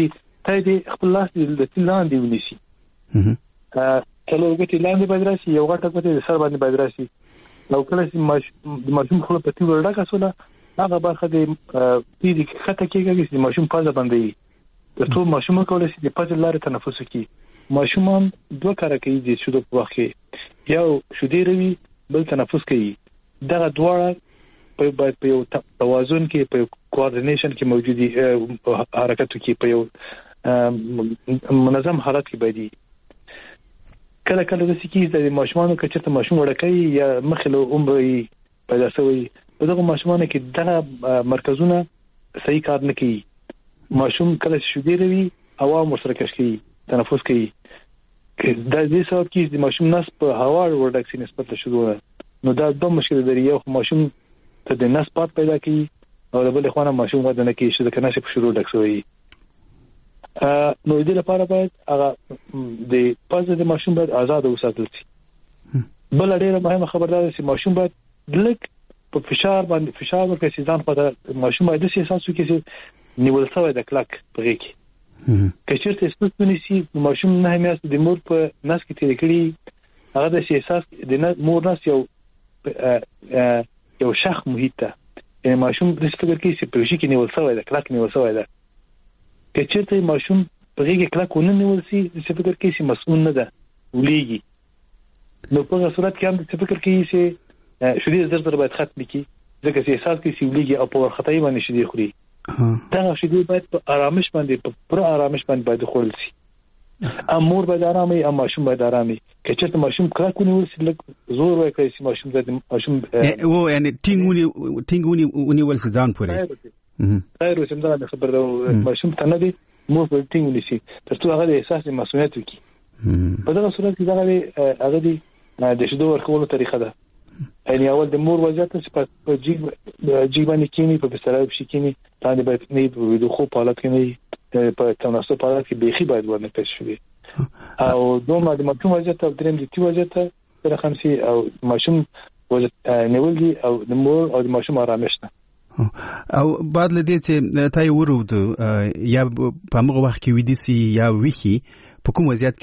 ته دې خپل لاس د تل لاندې ونیسي کله وګورئ لاندې باید راشي یو غټه کوته د سر باندې باید راشي نو کله چې د ماشوم خپل په تیور ډکه سوله هغه برخه د دې خطه کېږي چې ماشوم پازه باندې د ټول ماشوم کولای شي د پازه لارې تنفس وکړي ماشومان دوه کار کوي د شودو په وخت کې یو شودې روي بل تنفس کوي دا دواړه په یو توازن کې په کوارډینیشن کې موجودي حرکت کې په یو منظم حالت کې باندې کله کله د سکی د ماشومانو کچته ماشوم وړکې یا مخلو عمرې پیدا شوی په دغه ماشومانو کې دغه مرکزونه صحیح کار نه کوي ماشوم کله شودې روي عوام مشترک کوي تنفس کوي دا دې سبب کې د ماشوم نس په هوا ورډکسي نسبت له شودو نو دا د مشکل لري یو ماشوم ته د نس پات پیدا کوي او د بل خونه ماشوم غوډه نه کوي چې د کناشه په شودو ډکسوي نو دې لپاره باید هغه د پازه د ماشوم باید آزاد وساتل شي بل ډیره مهمه خبردار چې ماشوم باید لک په فشار ورکړي چې ځان په ماشوم باید د احساس وکړي چې نیول شوی د کلک په کې کچېرته سپورتونی سي ماشوم نه همیاست د مور په نس کې تیر کړي هغه د احساس د مور نس یو شخ محیط ته یعنی ماشوم د فکر کې چې په شي کې نیول شوی د کلک نیول شوی ده کچېرته ماشوم په کې کلک ونه نیول شي د فکر کې چې مسؤل نه ده ولېږي نو په صورت کې هم د فکر کې چې شودې زر باید ختم کړي ځکه چې احساس کې چې ولېږي او په ورختای باندې شودې خوري دا شودې باید په آرامش باندې په پر آرامش باندې باید خورل شي امور باید آرامي او ماشوم باید آرامي کچېرته ماشوم کلک ونیول شي لک زور وکړي چې ماشوم او یعنی ټینګونی ول ځان پورې غیر وسم دا خبر ده ماشوم ته دی مور په ټینګ ونیسي ترڅو هغه د احساس د مسؤلیت وکړي په دغه صورت کې هغه دی د شودو ورکولو طریقه ده یعنی اول د مور وضعیت چې په جیب باندې کینی په بستر کې کینی باندې باید نه د خو په حالت کې نه په تناسب په حالت کې بيخي باید ورنه پېښ شي او دومره د ماشوم وضعیت او دریم د تی وضعیت سره خمسي او ماشوم وضعیت نیول دي او د مور او د ماشوم آرامش نه او بعد لدې چې تای ورود یا په موږ وخت کې ودی سي یا ویخي په کوم وضعیت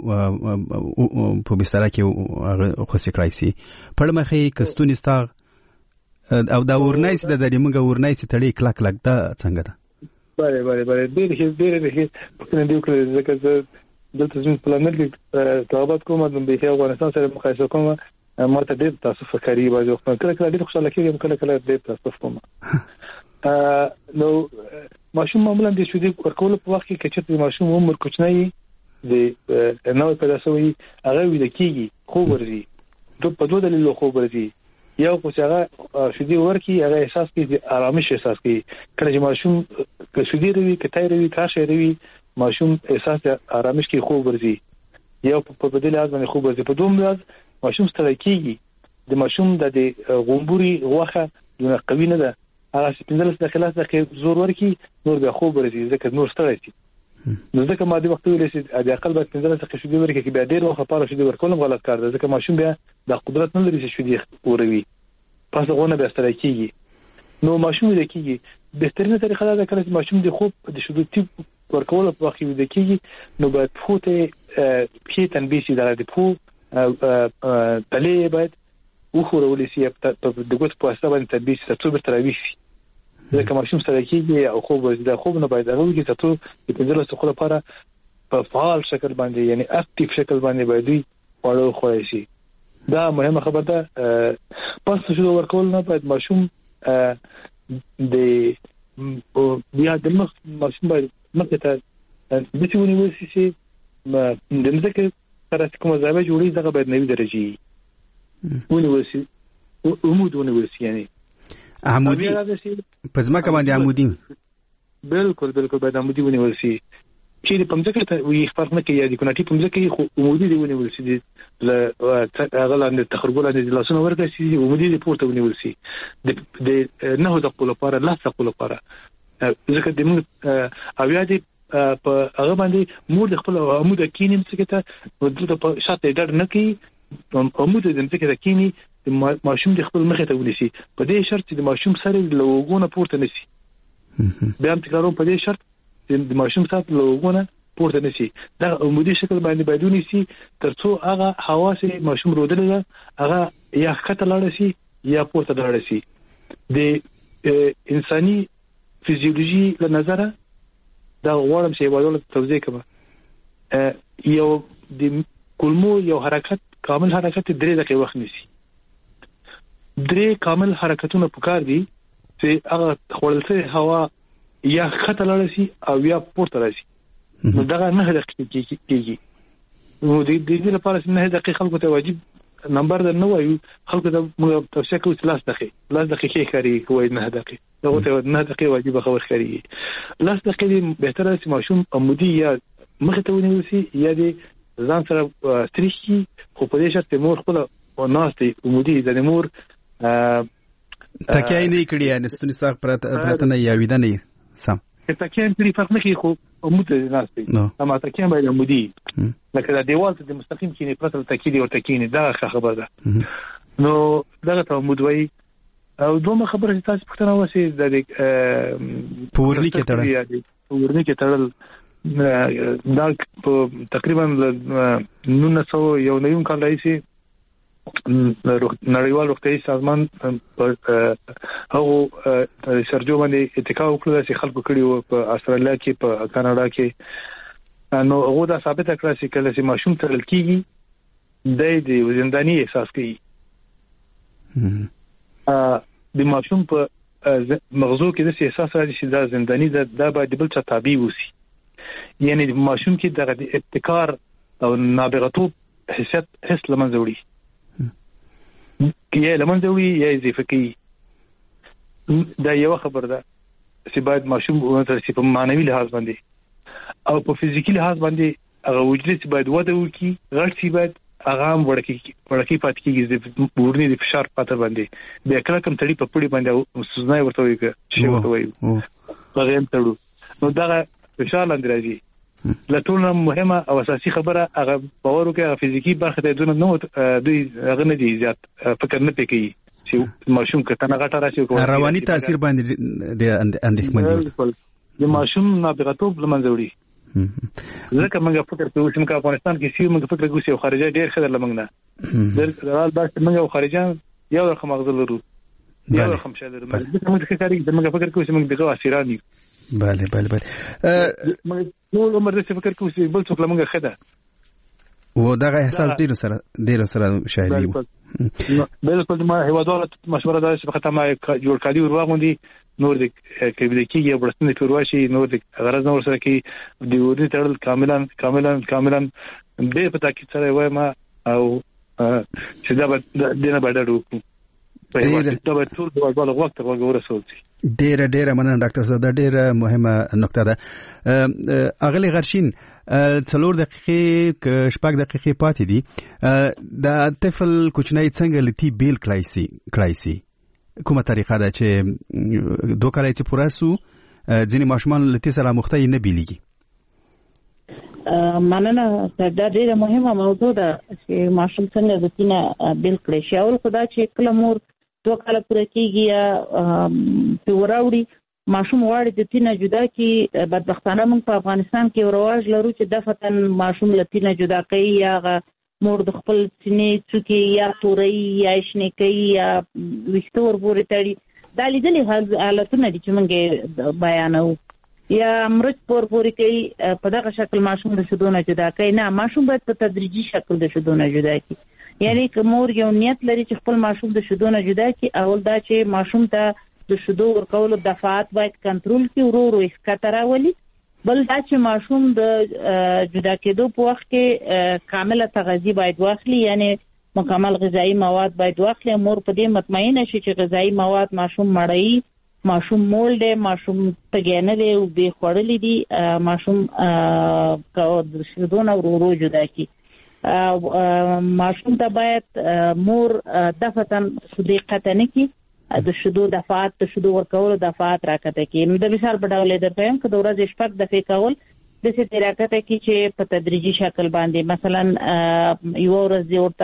کې په بستر کې خو سي کرایسي په مخې کستونی ستا او دا ورنایس د موږ ورنایس تړي کلک کلک دا څنګه ده بله ډېر په کنه دی کړل ځکه دلته زموږ پلانر کې تابعات کوم د بهي افغانستان سره مقایسه کوم ما ته ډېر تاسو فکرې واجو کله کله ډېر خوشاله کېږم کله ډېر تاسو کوم نو ماشوم معمولا د شودې ورکول په وخت کې چې ماشوم عمر کوچنی د نوې پیدا شوی هغه ویل کېږي خو ورزي په دوه دلیلو خو ورزي یو خو هغه شودې ورکی هغه احساس کې آرامش احساس کوي کله چې ماشوم شودې روي کتای روي کاشه روي ماشوم احساس آرامش کې خو ورزي یو په بدل ازمنه خو ورزي په دوم لحاظ ماشوم ستړی کېږي د ماشوم د غومبوري غوخه دونه قوي نه ده هغه چې 15 دقیقې زور ورکی نور به خو ورزي ځکه نور ستړی شي نو ځکه ما د وخت ویل چې د اقل بعد 15 دقیقې شودې ورکی کې به ډېر وخت پاره شودې ورکول غلط کار ده ځکه ماشوم بیا د قدرت نه لري چې شودې وروي پس غونه به ستړی کېږي نو ماشوم د کېږي بهترینه طریقه ده چې ماشوم د خوب د شودې ټیپ ورکول په وخت کې د کېږي نو باید فوته په تنبیه شي د پو تلې باید وخورول شي په د ګوت په اساس باندې تنبیه شي ترڅو به تراویح شي ځکه ماشوم سره کېږي او خوب د خوب نه باید هغه کې تاسو د 15 څخه لپاره په فعال شکل باندې یعنی اکټیو شکل باندې باید وړو خوړی شي دا مهمه خبره ده پس شو ورکول نه باید ماشوم د بیا د ماشوم باید مکه ته د څونی وسی سي د مزکه سره کوم ځای جوړی دغه باید نوي درجه ونیوسی ونیوسی یعنی عمودي په ځمکه باندې عمودي بالکل باید عمودي ونیوسی چې په مزکه ته وي فرق نه کوي د کوناټي په مزکه خو عمودي دی ونیوسی ل غلان تخرجول د لاسونو ورته سي عمودي دی پورته ونیوسی د نه د خپل لپاره لا خپل لپاره ځکه د موږ اویا دي په هغه باندې مور د خپل عمود کینیم څخه ته د په شاته ډډ نه کوي عمود د څخه ته کینی ماشوم د خپل مخه ته ونیسي په دې شرط چې د ماشوم سره لوګونه پورته نشي بیا هم تکرارو په دې شرط د ماشوم سات لوګونه پورته نشي دا عمودي شکل باندې بدونی سي ترڅو هغه حواس ماشوم رودل هغه یا خطر لاړ شي یا پورته لاړ شي د انساني فزیولوژي له نظره دا غواړم چې یو توضیح کوم یو د کولمو یو حرکت کامل حرکت 3 دقیقې وخت نیسي 3 کامل حرکتونه پکار دي چې هغه خپلسه هوا یا خطر لاړ شي او یا پورته راشي نو دا نه دقیقې کېږي نو د دې لپاره چې نه دقیقې خلکو ته واجب نمبر در نه وایو خلکو ته موږ توصیه کوو چې 10 دقیقې کاری کوی نه دقیقې دا ته نه دقیقې واجب خبر کاری 10 دقیقې به تر چې ماشوم عمودي یا مخ ته ونیسي یا د ځان سره ستریشي خو په دې شرط چې مور خپل او ناستي عمودي د مور تکای نه کړی یعنی ستونی ساق پرته نه یا ویده نه سم تکای نه فرق نه کوي خو عمودي ناستي اما تکای باید عمودي لکه د دیوال ته مستقیم کینی پرته تکای او تکینی دا خبره ده نو دغه ته عمودوي او دومره خبره چې تاسو پښتنه واسي د پورنی کې تړل دا تقریبا 1990 کال راځي نړیوال روغتیايي سازمان هغه سرجو باندې اتکا وکړه چې خلکو کړي په استرالیا کې په کاناډا کې نو هغه دا ثابت کړه چې کله چې ماشوم تړل کیږي د زنداني احساس کوي د ماشوم په مغزو کې د احساس راځي چې دا زنداني دا باید بل څه تابع وسی یعنی ماشوم کې د ابتکار او نابغتوب حس لمنځه وړي یا لمنځه وړي یا اضافه کوي دا یو خبر ده چې باید ماشوم ورته په معنوي لحاظ باندې او په فزیکي لحاظ باندې هغه وجود باید وده وکړي غټ سی باید هغه وړکی پات کیږي د بورني د فشار پاتر باندې بیا کله کوم تړي په پړي باندې سوزنای ورته وي چې ورته وي هغه تړو نو دا فشار لاندې راځي لټونه مهمه او اساسي خبره هغه باور وکړي فزیکی برخه ته دونه نو دوی هغه نه دي زیات فکر نه پکې چې ماشوم کته غټه راشي رواني تاثیر باندې د اندېښمن دي د ماشوم نابغتوب لمنځه وړي ځکه موږ فکر کوو چې افغانستان کې سیمه موږ فکر کوو چې خارجه ډېر خدای لمنګ نه درال بس موږ خارجان یو رقم مغزل ورو یو رقم شاله ورو موږ فکر کوو چې موږ دغه اسیرانی بله نو عمر دې فکر کوو چې بل څوک لمنګ خده و دغه احساس ډیر سره شاهدي بالکل ما هیوادوالو مشوره ده چې په ختمه جوړ کړي ورواغوندي نور د کېبل کې برستنې پرواشي نور د غرض نور سره کې د ورني تړل کاملا به پتا کې سره وای ما او چې دا دینه باندې دا به ټول د وربال وخت ورسول ډیره مننه ډاکټر صاحب دا ډیره مهمه نقطه ده اغلی غرشین 4 دقیقې شپږ دقیقې پاتې دي د طفل کوچنی څنګه لتی بیل کلایسي کومه طریقه ده چې دوه کال چې پوره سو ځینې ماشومان لتی سره مختلف نه بیلېږي مننه دا ډیره مهمه موضوع ده چې ماشوم څنګه د تینه بیل کړي شي او خدای چې کله مور 2 کال پوره کیږي یا په وراوړي ماشوم غواړي د تینه جدا کی بدبختانه موږ په افغانستان کې رواج لرو چې د فتن ماشوم لتینه جدا کوي یا مور د خپل سینې څوکي یا توري یا شنکي یا وشتور پورې تړي دا لیدلې حالتونه دي چې موږ بیانو یا مرچ پورې کوي په دغه شکل ماشوم د شودونه جدا کوي نه ماشوم باید په تدریجي شکل د شودونه جدا کوي یعنی که مور یو نیت لري چې خپل ماشوم د شودونه جدا کوي اول دا چې ماشوم ته د شودو ورکولو دفعات باید کنټرول کړي ورو ښکته راولي بل دا چې ماشوم د جدا کېدو په وخت کې کامله تغذیه باید واخلي یعنی مکمل غذایی مواد باید واخلي مور په دې مطمئنه شي چې غذایی مواد ماشوم مړی ماشوم مول دی ماشوم تګنه دی او به خورلې دي ماشوم د شودونه ورو جدا کوي ماشوم ته باید مور دفتن شودې قطنه کی د شودو دفعات د شودو ورکول دفعات راکته کی نو د مثال په ډول درته هم که د ورځې شپږ دفعې کول د څه راکته کی چې په تدریجي شکل باندې مثلا یو ورځ ورته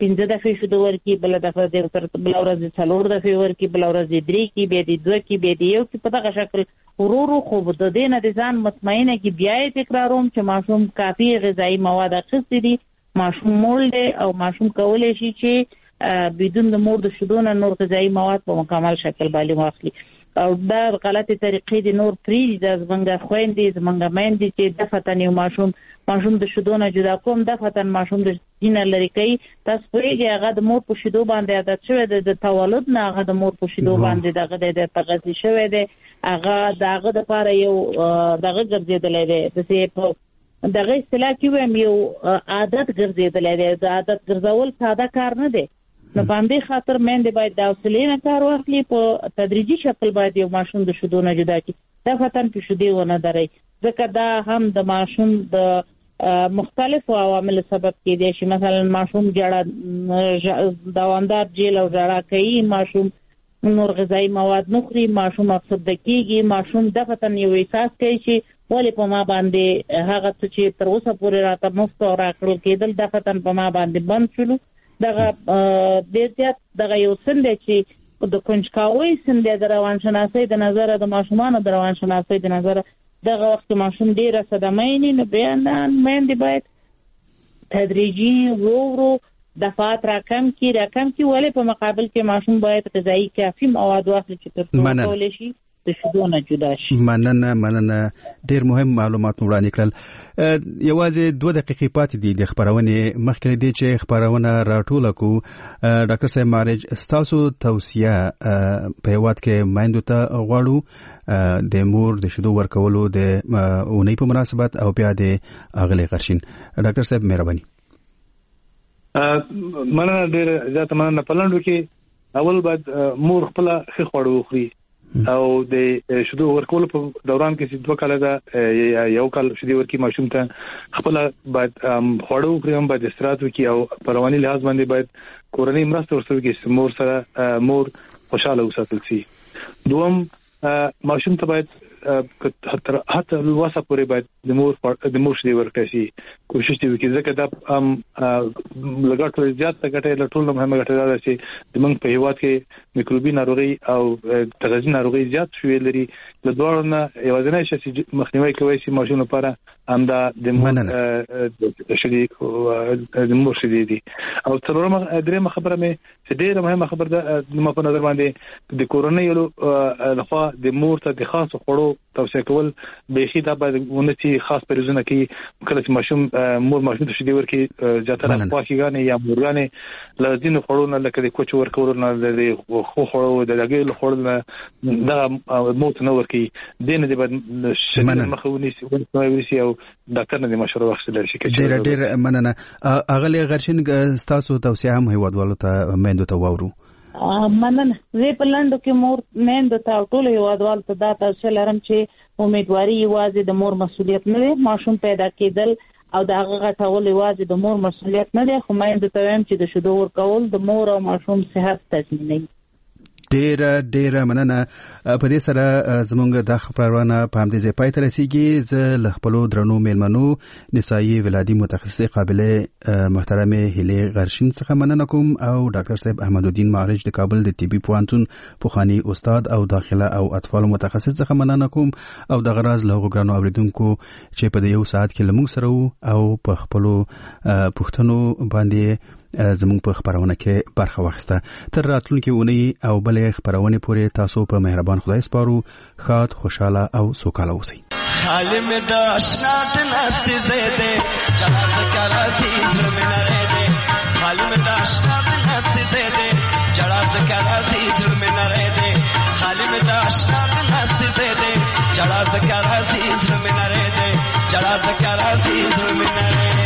15 دفعه شو د ورکی بل دفعه د تر بل ورځ 4 دفعه ورکی بل ورځ 3 کې به د 2 کې به د یو کې په دغه شکل ورورو خو د دې نه د ځان مطمئنه کې بیا تکراروم چې ماشوم کافي غذایی مواد اخیستي دي ماشوم مول دی او ماشوم کولای شي چې بدون د مور د شیدو نه نور غذایی مواد په مکمل شکل باندې واخلي او دا غلطه طریقې د نور پری د زمنګ خويندې زمنګ مېندې چې د فتن یو ماشوم د شیدو نه جدا کوم د فتن ماشوم د دین لري کوي تاسو پرېږه هغه د مور په شیدو باندې عادت شوی د تولد نه هغه د مور په شیدو باندې دغه د تغذیه شوی دی هغه دغه د لپاره یو دغه ګرځیدلې دی د څه په دغه اصطلاح کې یو عادت ګرځیدلې دی د عادت ګرځول ساده کار نه دی نو باندې خاطر مېندې باید د حوصلې نه کار واخلي په تدریجي شکل باید یو ماشوم د شیدو نه جدا کړي دا فتن په شیدې ونه دري ځکه دا هم د ماشوم د مختلفو عواملو سبب کېدای شي مثلا ماشوم جړه دوامدار جیل او جړه کوي ماشوم نور غذایی مواد نخوري ماشوم افسرده کېږي ماشوم د فتن یو احساس کوي چې ولې په ما باندې هغه څه چې تر اوسه پورې راته مفت او راکړل کېدل د فتن په ما باندې بند شول دغه ډېر زیات دغه یو سند چې د کنجکاوي سند د روانشناسۍ د نظر د ماشومان د روانشناسۍ د نظر دغه وخت ماشوم ډېر صدمه نه بیان مېندې باید تدریجي ورو دفعات راکم کی ولې په مقابل کې ماشوم باید غذایی کافي مواد واخلي چې تر ټولو شي د شیدو نه جدا شي. مننه ډېر مهم معلومات وړاندې کړل یوازې 2 دقیقې پاتې دي د خبرونې مخکې دي چې خبرونه راټوله کو ډاکټر صاحب مارج تاسو توصیه په هیواد کې مایندو ته غواړو د مور د شیدو ورکولو د اونۍ په مناسبت او بیا د اغلې غرشین ډاکټر صاحب مهرباني مننه ډېر زیات مننه پلانډو کې اول باید مور خپل ښه خواړه وخوري او د شیدو ورکول په دوران کې 2 کال دا یو کال شیدو ورکی ماشوم ته خپل باید خواړه وخوري هم باید استراحت وکړي او په رواني لحاظ باندې باید کورنۍ مرسته ورسره وکړي مور سره مور خوشاله وساتل شي. دوم ماشوم ته باید حتی الواسه پورې باید د مور شیدې ورکړي شي کوشش دی وکړي ځکه دا لګټ زیات ګټه له ټولو مهمه ګټه ده چې د موږ په هیواد کې میکروبي ناروغي او تغذیه ناروغي زیات شوې لري د دوه نه یوازینی شي چې مخنیوي کوي چې ماشوم لپاره همدا د مور شیدې د مور شیدې دي او څلورمه درېمه خبره مې چې ډېره مهمه خبره ده د په نظر باندې د کورنۍ لخوا د مور ته د خاص خوړو توصیه کول به شي دا باید ونتي خاص پریزونه کې کله چې ماشوم ماشوم ته شیدې ورکړي ځاتره پاکيګانې یا مورګانې لازم خوړو نه لکه د کوچ ورکول نه د خو خوړو د لګیل خوړل نه دا موت نه ورکړي دینه د باید شمن مخونی سي او ډاکټر نه مشوره واخیستل شي چې ډېر مننه اغلی غرشین تاسو توصیه هم هیوادوالو ته مېندو ته واورو مننه زه په لاندو کې مور مېندو ته ټول هیوادوالو ته دا توصیه لرم چې امیدواري یوازې د مور مسؤلیت نه دی ماشوم پیدا کېدل او د هغه غټول یوازې د مور مسؤلیت نه دی خو مېندو ته وایم چې د شیدو ورکول د مور او ماشوم صحت تضمینوي. ډېر مننه په دې سره زموږ د خبرونه په همدې ځای پای ته رسیږي زه له خپل درنو میلمنو نسایي ولادي متخصص قابله محترمه هیله غرشین څخه مننه کوم او ډاکټر صاحب احمد الدین معرج د کابل د طبي پوهنتون پوخانی استاد او داخله او اطفال متخصص څخه مننه کوم او د غراز له غوګرانو اوریدونکو چې په یو ساعت کې لمونږ سره او په خپل پښتنو باندې زموږ په خبرونه کې برخه واخیسته تر راتلونکي اونۍ او بلې خبرونه پورې تاسو په مهربان خدای سپارو ښاد خوشاله او سوکاله اوسئ. حالم د آشنا د ناستې زیده چلا ذکر عزیز من رده حالم د آشنا د ناستې زیده چلا ذکر عزیز من رده حالم د آشنا د ناستې زیده چلا ذکر عزیز من رده چلا ذکر عزیز من رده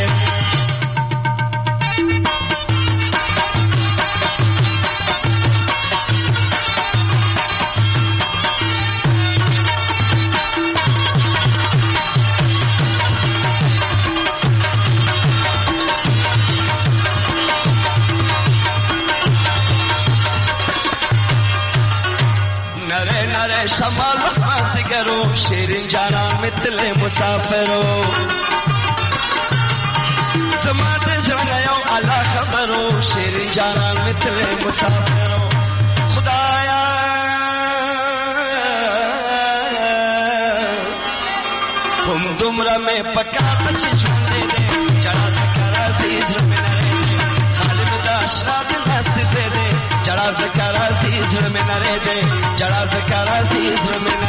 شمال وحماس کرو شیرین جانا مثل مسافرو زمان جانا یو علا خبر مسافرو شیر جانان مثل مسافرو خدایا هم دومره مې پکا بچ ژوند دې جړا سکرا دې زړه مې نره دې خالم دا اشراد نست دې جړا سکرا دې زړه مې نره دې جړا سکرا دې زړه مې